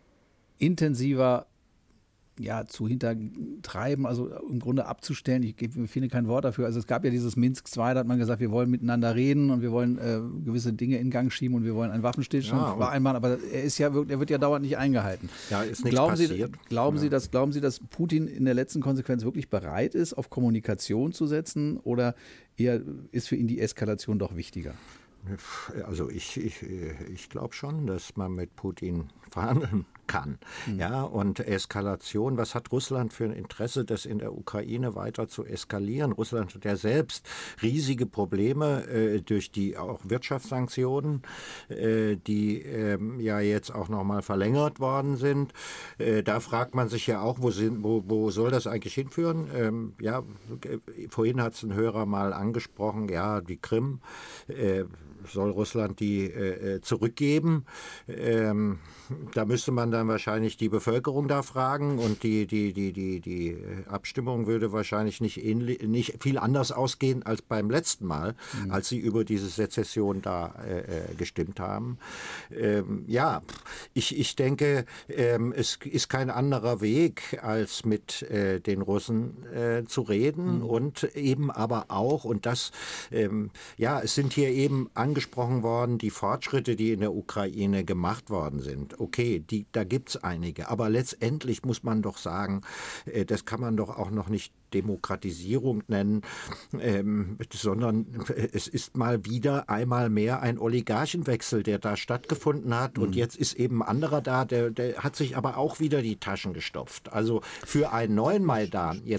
intensiver ja, zu hintertreiben, also im Grunde abzustellen. Ich, ich finde kein Wort dafür. Also es gab ja dieses Minsk zwei, da hat man gesagt, wir wollen miteinander reden und wir wollen äh, gewisse Dinge in Gang schieben und wir wollen einen Waffenstillstand ja, vereinbaren, aber er ist ja er wird ja dauernd nicht eingehalten. Ja, ist nichts glauben Sie, passiert. Glauben, ja. Sie, dass, glauben Sie, dass Putin in der letzten Konsequenz wirklich bereit ist, auf Kommunikation zu setzen, oder eher ist für ihn die Eskalation doch wichtiger? Also ich, ich, ich glaube schon, dass man mit Putin verhandeln kann. Mhm. Ja, und Eskalation, was hat Russland für ein Interesse, das in der Ukraine weiter zu eskalieren? Russland hat ja selbst riesige Probleme äh, durch die auch Wirtschaftssanktionen, äh, die äh, ja jetzt auch nochmal verlängert worden sind. Äh, da fragt man sich ja auch, wo, sind, wo, wo soll das eigentlich hinführen? Ähm, ja, vorhin hat es ein Hörer mal angesprochen, ja, die Krim, äh, soll Russland die äh, zurückgeben? Ähm, da müsste man dann wahrscheinlich die Bevölkerung da fragen und die, die, die, die, die Abstimmung würde wahrscheinlich nicht, ähnlich, nicht viel anders ausgehen als beim letzten Mal, mhm. als sie über diese Sezession da äh, gestimmt haben. Ähm, ja, ich, ich denke, ähm, es ist kein anderer Weg, als mit äh, den Russen äh, zu reden, mhm. und eben aber auch, und das, ähm, ja, es sind hier eben angesprochen worden, die Fortschritte, die in der Ukraine gemacht worden sind. Okay, die, da gibt es einige, aber letztendlich muss man doch sagen, äh, das kann man doch auch noch nicht Demokratisierung nennen, ähm, sondern es ist mal wieder einmal mehr ein Oligarchenwechsel, der da stattgefunden hat, mhm. und jetzt ist eben ein anderer da, der, der hat sich aber auch wieder die Taschen gestopft. Also für einen neuen Maidan jetzt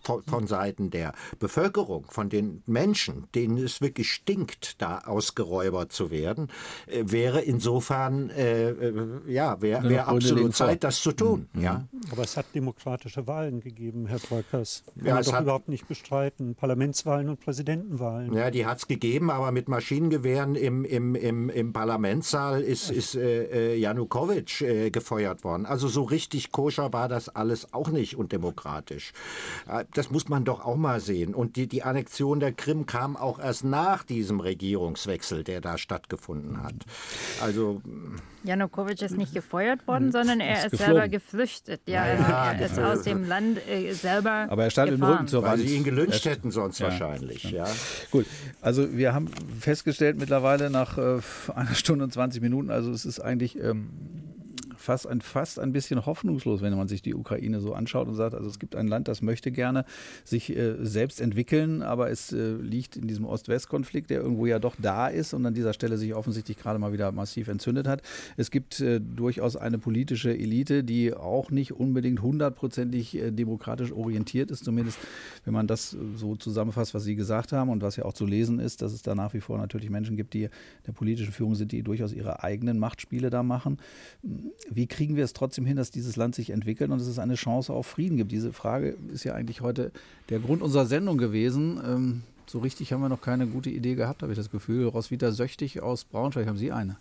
von, von Seiten der Bevölkerung, von den Menschen, denen es wirklich stinkt, da ausgeräubert zu werden, äh, wäre insofern, äh, ja, wäre wär absolut Zeit, das zu tun. Mhm. Ja. Aber es hat demokratische Wahlen gegeben, Herr Breukers. Kann ja, man es doch hat, überhaupt nicht bestreiten. Parlamentswahlen und Präsidentenwahlen. Ja, die hat es gegeben, aber mit Maschinengewehren im, im, im, im Parlamentssaal ist, ist äh, Janukowitsch äh, gefeuert worden. Also so richtig koscher war das alles auch nicht und demokratisch. Das muss man doch auch mal sehen. Und die, die Annexion der Krim kam auch erst nach diesem Regierungswechsel, der da stattgefunden hat. Also Janukowitsch ist nicht gefeuert worden, sondern er ist, ist selber geflüchtet. Ja, ja, also er ist aus dem Land äh, selber Aber er stand gefahren. im Rücken zur Wand. Weil sie ihn gelyncht hätten sonst ja. wahrscheinlich. Ja. Gut, also wir haben festgestellt mittlerweile nach äh, einer Stunde und zwanzig Minuten, also es ist eigentlich ähm, fast ein, fast ein bisschen hoffnungslos, wenn man sich die Ukraine so anschaut und sagt, also es gibt ein Land, das möchte gerne sich äh, selbst entwickeln, aber es äh, liegt in diesem Ost-West-Konflikt, der irgendwo ja doch da ist und an dieser Stelle sich offensichtlich gerade mal wieder massiv entzündet hat. Es gibt äh, durchaus eine politische Elite, die auch nicht unbedingt hundertprozentig äh, demokratisch orientiert ist, zumindest wenn man das so zusammenfasst, was Sie gesagt haben und was ja auch zu lesen ist, dass es da nach wie vor natürlich Menschen gibt, die in der politischen Führung sind, die durchaus ihre eigenen Machtspiele da machen. Wie kriegen wir es trotzdem hin, dass dieses Land sich entwickelt und dass es eine Chance auf Frieden gibt? Diese Frage ist ja eigentlich heute der Grund unserer Sendung gewesen. Ähm, so richtig haben wir noch keine gute Idee gehabt, habe ich das Gefühl. Roswitha Söchtig aus Braunschweig, haben Sie eine?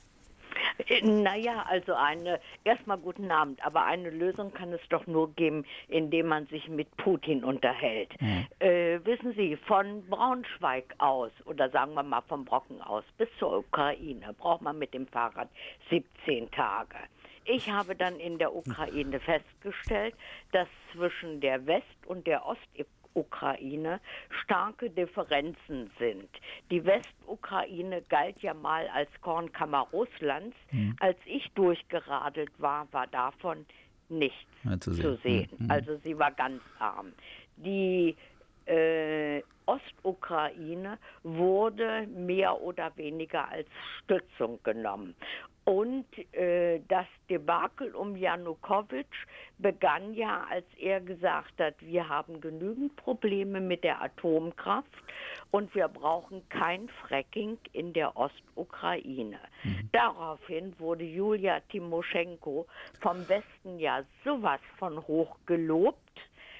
Naja, also eine, erstmal guten Abend, aber eine Lösung kann es doch nur geben, indem man sich mit Putin unterhält. Mhm. Äh, wissen Sie, von Braunschweig aus, oder sagen wir mal vom Brocken aus, bis zur Ukraine, braucht man mit dem Fahrrad siebzehn Tage. Ich habe dann in der Ukraine festgestellt, dass zwischen der West- und der Ostukraine starke Differenzen sind. Die Westukraine galt ja mal als Kornkammer Russlands. Mhm. Als ich durchgeradelt war, war davon nichts ja, zu sehen. Zu sehen. Mhm. Also sie war ganz arm. Die äh, Ostukraine wurde mehr oder weniger als Stützung genommen. Und äh, das Debakel um Janukowitsch begann ja, als er gesagt hat, wir haben genügend Probleme mit der Atomkraft und wir brauchen kein Fracking in der Ostukraine. Mhm. Daraufhin wurde Julia Timoschenko vom Westen ja sowas von hoch gelobt.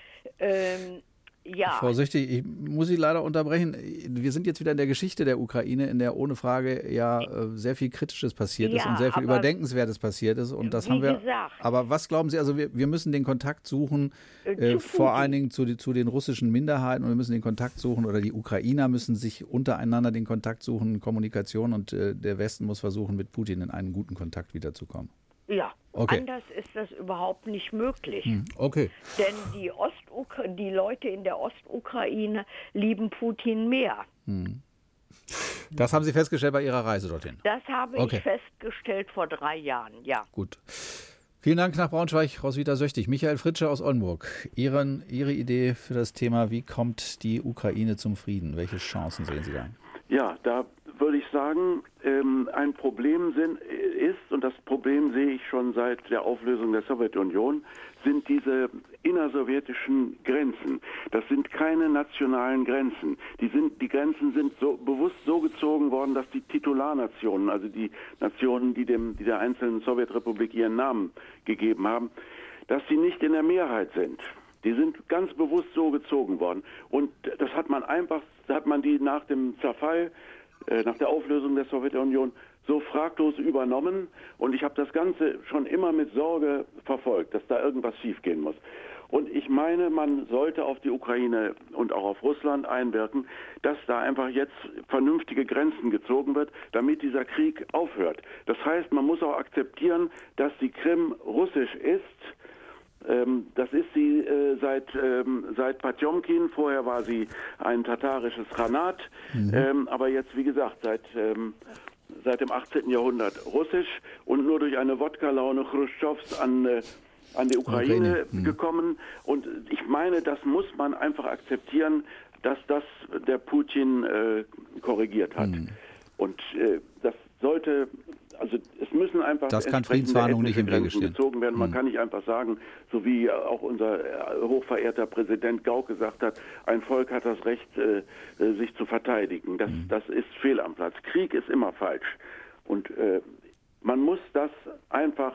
Ähm, Ja. Frau Söchtig, ich muss Sie leider unterbrechen. Wir sind jetzt wieder in der Geschichte der Ukraine, in der ohne Frage ja sehr viel Kritisches passiert ja, ist und sehr viel Überdenkenswertes passiert ist. Und das haben wir. Gesagt, aber was glauben Sie? Also wir, wir müssen den Kontakt suchen, äh, vor allen Dingen zu, zu den russischen Minderheiten, und wir müssen den Kontakt suchen, oder die Ukrainer müssen sich untereinander den Kontakt suchen, Kommunikation, und äh, der Westen muss versuchen, mit Putin in einen guten Kontakt wiederzukommen. Ja, okay. Anders ist das überhaupt nicht möglich. Hm, okay. Denn die, Ostukra- die Leute in der Ostukraine lieben Putin mehr. Hm. Das haben Sie festgestellt bei Ihrer Reise dorthin? Das habe okay. ich festgestellt vor drei Jahren, ja. Gut. Vielen Dank nach Braunschweig, Roswitha Söchtig. Michael Fritsche aus Oldenburg. Ihren, Ihre Idee für das Thema, wie kommt die Ukraine zum Frieden? Welche Chancen sehen Sie da? Ja, da würde ich sagen, ähm, ein Problem sind, ist, und das Problem sehe ich schon seit der Auflösung der Sowjetunion, sind diese innersowjetischen Grenzen. Das sind keine nationalen Grenzen. Die, sind, die Grenzen sind so bewusst so gezogen worden, dass die Titularnationen, also die Nationen, die, dem, die der einzelnen Sowjetrepublik ihren Namen gegeben haben, dass sie nicht in der Mehrheit sind. Die sind ganz bewusst so gezogen worden. Und das hat man einfach, hat man die nach dem Zerfall, äh, nach der Auflösung der Sowjetunion so fraglos übernommen. Und ich habe das Ganze schon immer mit Sorge verfolgt, dass da irgendwas schiefgehen muss. Und ich meine, man sollte auf die Ukraine und auch auf Russland einwirken, dass da einfach jetzt vernünftige Grenzen gezogen wird, damit dieser Krieg aufhört. Das heißt, man muss auch akzeptieren, dass die Krim russisch ist. Ähm, das ist sie äh, seit, ähm, seit Potjomkin. Vorher war sie ein tatarisches Khanat. Mhm. Ähm, aber jetzt, wie gesagt, seit... Ähm, seit dem achtzehnten Jahrhundert russisch und nur durch eine Wodka-Laune Chruschtschows an, äh, an die Ukraine okay. mhm. gekommen. Und ich meine, das muss man einfach akzeptieren, dass das der Putin äh, korrigiert hat. Mhm. Und äh, das sollte also es müssen einfach das kann Friedensverhandlungen nicht im Wege stehen. gezogen werden. Man hm. kann nicht einfach sagen, so wie auch unser hochverehrter Präsident Gauck gesagt hat, ein Volk hat das Recht, äh, sich zu verteidigen. Das, hm. das ist fehl am Platz. Krieg ist immer falsch. Und äh, man muss das einfach,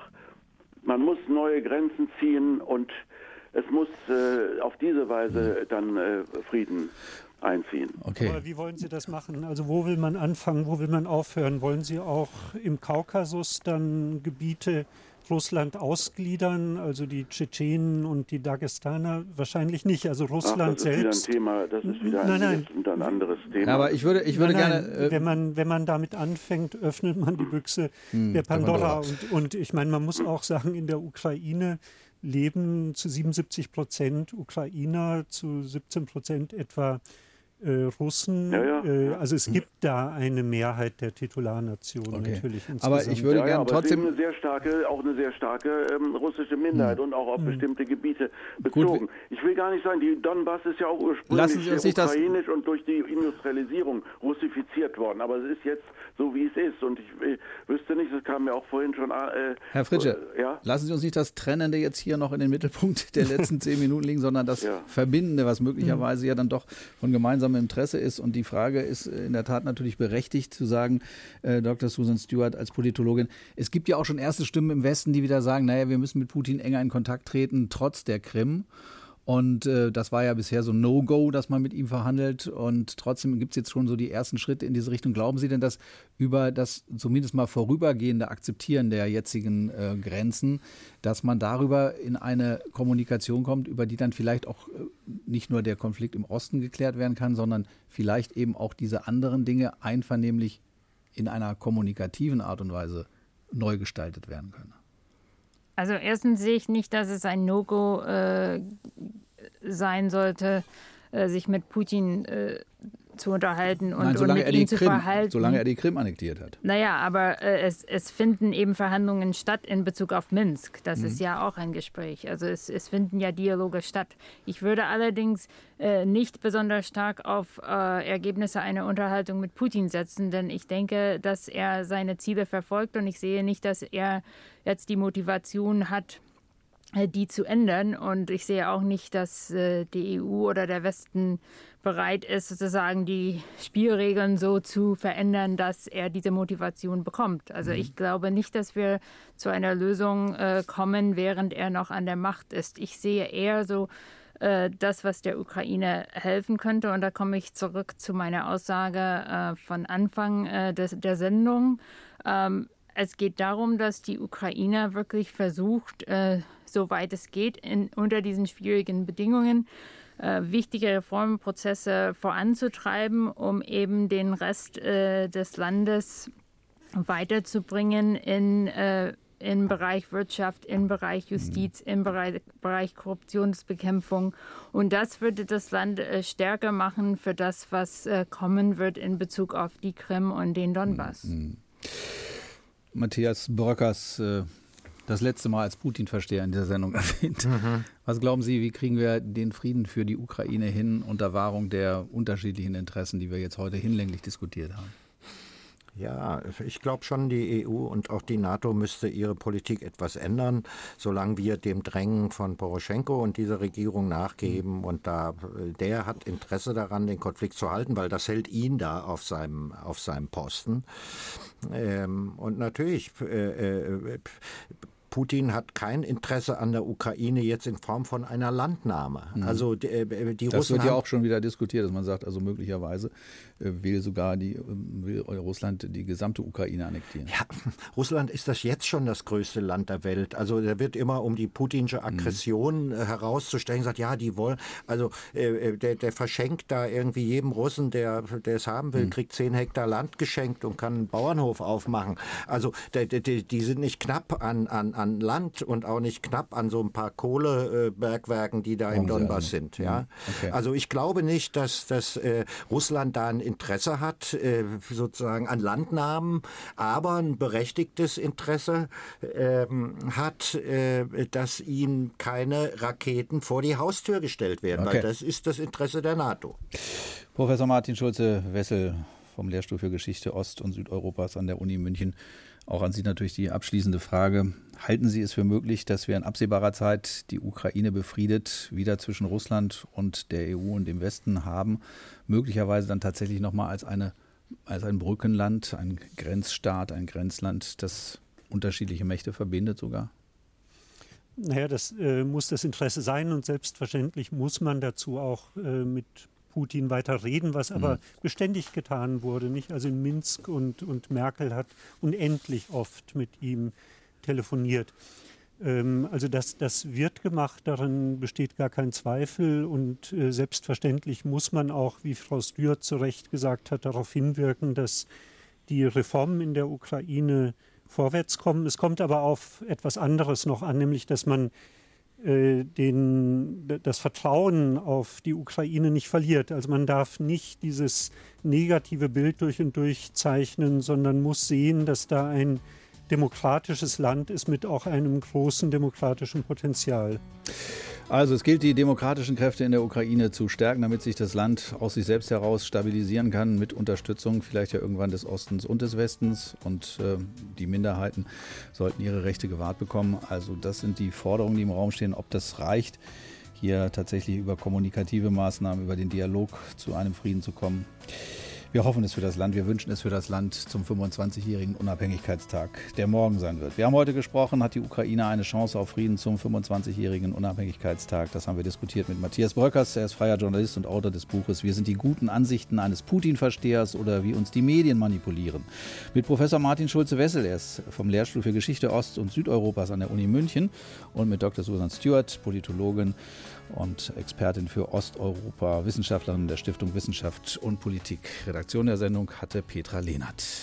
man muss neue Grenzen ziehen und es muss äh, auf diese Weise dann äh, Frieden einziehen. Okay. Aber wie wollen Sie das machen? Also wo will man anfangen, wo will man aufhören? Wollen Sie auch im Kaukasus dann Gebiete Russland ausgliedern, also die Tschetschenen und die Dagestaner? Wahrscheinlich nicht. Also Russland Ach, das ist selbst. Wieder ein Thema, das ist wieder ein, nein, nein. ein anderes Thema. Aber ich würde, ich würde nein, gerne. Nein, äh, wenn, man, wenn man damit anfängt, öffnet man die Büchse hm, der Pandora. Der Pandora. Und, und ich meine, man muss auch sagen, in der Ukraine leben zu siebenundsiebzig Prozent Ukrainer, zu siebzehn Prozent etwa äh, Russen. Ja, ja. Äh, also es gibt da eine Mehrheit der Titularnation okay. natürlich. Aber ich würde ja, gerne ja, trotzdem eine sehr starke, auch eine sehr starke ähm, russische Minderheit hm. und auch auf hm. bestimmte Gebiete bezogen. Gut. Ich will gar nicht sagen, die Donbass ist ja auch ursprünglich ukrainisch und durch die Industrialisierung russifiziert worden. Aber es ist jetzt so, wie es ist. Und ich, ich wüsste nicht, das kam mir auch vorhin schon. Äh, Herr Fritsche, äh, ja? lassen Sie uns nicht das Trennende jetzt hier noch in den Mittelpunkt der letzten zehn Minuten legen, sondern das ja. Verbindende, was möglicherweise hm. ja dann doch von gemeinsamem Interesse ist. Und die Frage ist in der Tat natürlich berechtigt zu sagen, äh, Doktor Susan Stewart als Politologin, es gibt ja auch schon erste Stimmen im Westen, die wieder sagen, naja, wir müssen mit Putin enger in Kontakt treten, trotz der Krim. Und äh, das war ja bisher so ein No-Go, dass man mit ihm verhandelt. Und trotzdem gibt es jetzt schon so die ersten Schritte in diese Richtung. Glauben Sie denn, dass über das zumindest mal vorübergehende Akzeptieren der jetzigen äh, Grenzen, dass man darüber in eine Kommunikation kommt, über die dann vielleicht auch äh, nicht nur der Konflikt im Osten geklärt werden kann, sondern vielleicht eben auch diese anderen Dinge einvernehmlich in einer kommunikativen Art und Weise neu gestaltet werden können? Also erstens sehe ich nicht, dass es ein No-Go äh, sein sollte, äh, sich mit Putin äh, zu unterhalten und, Nein, und mit ihm zu Krim, verhalten. Solange er die Krim annektiert hat. Naja, aber äh, es, es finden eben Verhandlungen statt in Bezug auf Minsk. Das mhm. ist ja auch ein Gespräch. Also es, es finden ja Dialoge statt. Ich würde allerdings äh, nicht besonders stark auf äh, Ergebnisse einer Unterhaltung mit Putin setzen, denn ich denke, dass er seine Ziele verfolgt und ich sehe nicht, dass er jetzt die Motivation hat, die zu ändern. Und ich sehe auch nicht, dass äh, die E U oder der Westen bereit ist, sozusagen die Spielregeln so zu verändern, dass er diese Motivation bekommt. Also ich glaube nicht, dass wir zu einer Lösung äh, kommen, während er noch an der Macht ist. Ich sehe eher so äh, das, was der Ukraine helfen könnte. Und da komme ich zurück zu meiner Aussage äh, von Anfang äh, des, der Sendung. Ähm, es geht darum, dass die Ukraine wirklich versucht, äh, soweit es geht, in, unter diesen schwierigen Bedingungen äh, wichtige Reformprozesse voranzutreiben, um eben den Rest äh, des Landes weiterzubringen in, äh, im Bereich Wirtschaft, im Bereich Justiz, im Bereich, Bereich Korruptionsbekämpfung. Und das würde das Land äh, stärker machen für das, was äh, kommen wird in Bezug auf die Krim und den Donbass. Mhm. Matthias Bröckers, äh, das letzte Mal als Putin-Versteher in dieser Sendung erwähnt. Mhm. Was glauben Sie, wie kriegen wir den Frieden für die Ukraine hin unter Wahrung der unterschiedlichen Interessen, die wir jetzt heute hinlänglich diskutiert haben? Ja, ich glaube schon, die E U und auch die NATO müsste ihre Politik etwas ändern, solange wir dem Drängen von Poroschenko und dieser Regierung nachgeben. Und da der hat Interesse daran, den Konflikt zu halten, weil das hält ihn da auf seinem, auf seinem Posten. Ähm, und natürlich äh, äh, Putin hat kein Interesse an der Ukraine jetzt in Form von einer Landnahme. Mhm. Also die, die das Russen wird ja haben, auch schon wieder diskutiert, dass man sagt, also möglicherweise äh, will sogar die, will Russland die gesamte Ukraine annektieren. Ja, Russland ist das jetzt schon das größte Land der Welt. Also da wird immer, um die putinsche Aggression mhm. herauszustellen, gesagt, ja, die wollen, also äh, der, der verschenkt da irgendwie jedem Russen, der, der es haben will, mhm. kriegt zehn Hektar Land geschenkt und kann einen Bauernhof aufmachen. Also die, die, die sind nicht knapp an, an an Land und auch nicht knapp an so ein paar Kohlebergwerken, die da im Donbass sind. Ja? Okay. Also ich glaube nicht, dass, dass äh, Russland da ein Interesse hat, äh, sozusagen an Landnahmen, aber ein berechtigtes Interesse äh, hat, äh, dass ihnen keine Raketen vor die Haustür gestellt werden, okay. weil das ist das Interesse der NATO. Professor Martin Schulze-Wessel vom Lehrstuhl für Geschichte Ost- und Südeuropas an der Uni München Auch an Sie natürlich die abschließende Frage. Halten Sie es für möglich, dass wir in absehbarer Zeit die Ukraine befriedet wieder zwischen Russland und der E U und dem Westen haben? Möglicherweise dann tatsächlich nochmal als, eine, als ein Brückenland, ein Grenzstaat, ein Grenzland, das unterschiedliche Mächte verbindet sogar? Naja, das äh, muss das Interesse sein und selbstverständlich muss man dazu auch äh, mit Putin weiter reden, was aber mhm. beständig getan wurde. Nicht? Also in Minsk und, und Merkel hat unendlich oft mit ihm telefoniert. Ähm, also das, das wird gemacht, daran besteht gar kein Zweifel und äh, selbstverständlich muss man auch, wie Frau Stühr zu Recht gesagt hat, darauf hinwirken, dass die Reformen in der Ukraine vorwärts kommen. Es kommt aber auf etwas anderes noch an, nämlich dass man äh, den, das Vertrauen auf die Ukraine nicht verliert. Also man darf nicht dieses negative Bild durch und durch zeichnen, sondern muss sehen, dass da ein demokratisches Land ist mit auch einem großen demokratischen Potenzial. Also es gilt, die demokratischen Kräfte in der Ukraine zu stärken, damit sich das Land aus sich selbst heraus stabilisieren kann, mit Unterstützung vielleicht ja irgendwann des Ostens und des Westens. Und äh, die Minderheiten sollten ihre Rechte gewahrt bekommen. Also das sind die Forderungen, die im Raum stehen. Ob das reicht, hier tatsächlich über kommunikative Maßnahmen, über den Dialog zu einem Frieden zu kommen. Wir hoffen es für das Land, wir wünschen es für das Land zum fünfundzwanzigjährigen Unabhängigkeitstag, der morgen sein wird. Wir haben heute gesprochen, hat die Ukraine eine Chance auf Frieden zum fünfundzwanzigjährigen Unabhängigkeitstag? Das haben wir diskutiert mit Matthias Bröckers, er ist freier Journalist und Autor des Buches Wir sind die guten Ansichten eines Putin-Verstehers oder wie uns die Medien manipulieren. Mit Professor Martin Schulze-Wessel, er ist vom Lehrstuhl für Geschichte Ost- und Südeuropas an der Uni München und mit Doktor Susan Stewart, Politologin und Expertin für Osteuropa, Wissenschaftlerin der Stiftung Wissenschaft und Politik. Redaktion der Sendung hatte Petra Lehnert.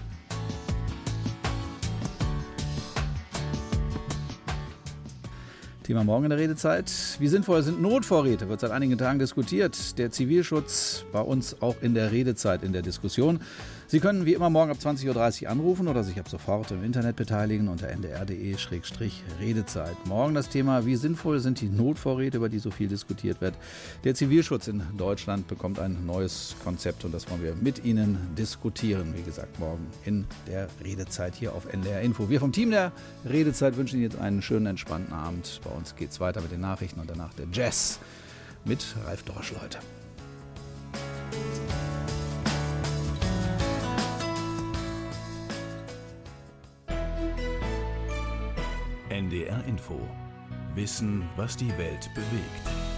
Thema morgen in der Redezeit. Wie sinnvoll sind Notvorräte? Wird seit einigen Tagen diskutiert. Der Zivilschutz bei uns auch in der Redezeit in der Diskussion. Sie können wie immer morgen ab zwanzig Uhr dreißig anrufen oder sich ab sofort im Internet beteiligen unter n d r punkt d e Schrägstrich Redezeit. Morgen das Thema, wie sinnvoll sind die Notvorräte, über die so viel diskutiert wird. Der Zivilschutz in Deutschland bekommt ein neues Konzept und das wollen wir mit Ihnen diskutieren. Wie gesagt, morgen in der Redezeit hier auf N D R Info. Wir vom Team der Redezeit wünschen Ihnen jetzt einen schönen, entspannten Abend. Bei uns geht es weiter mit den Nachrichten und danach der Jazz mit Ralf Dorsch, Leute. N D R Info. Wissen, was die Welt bewegt.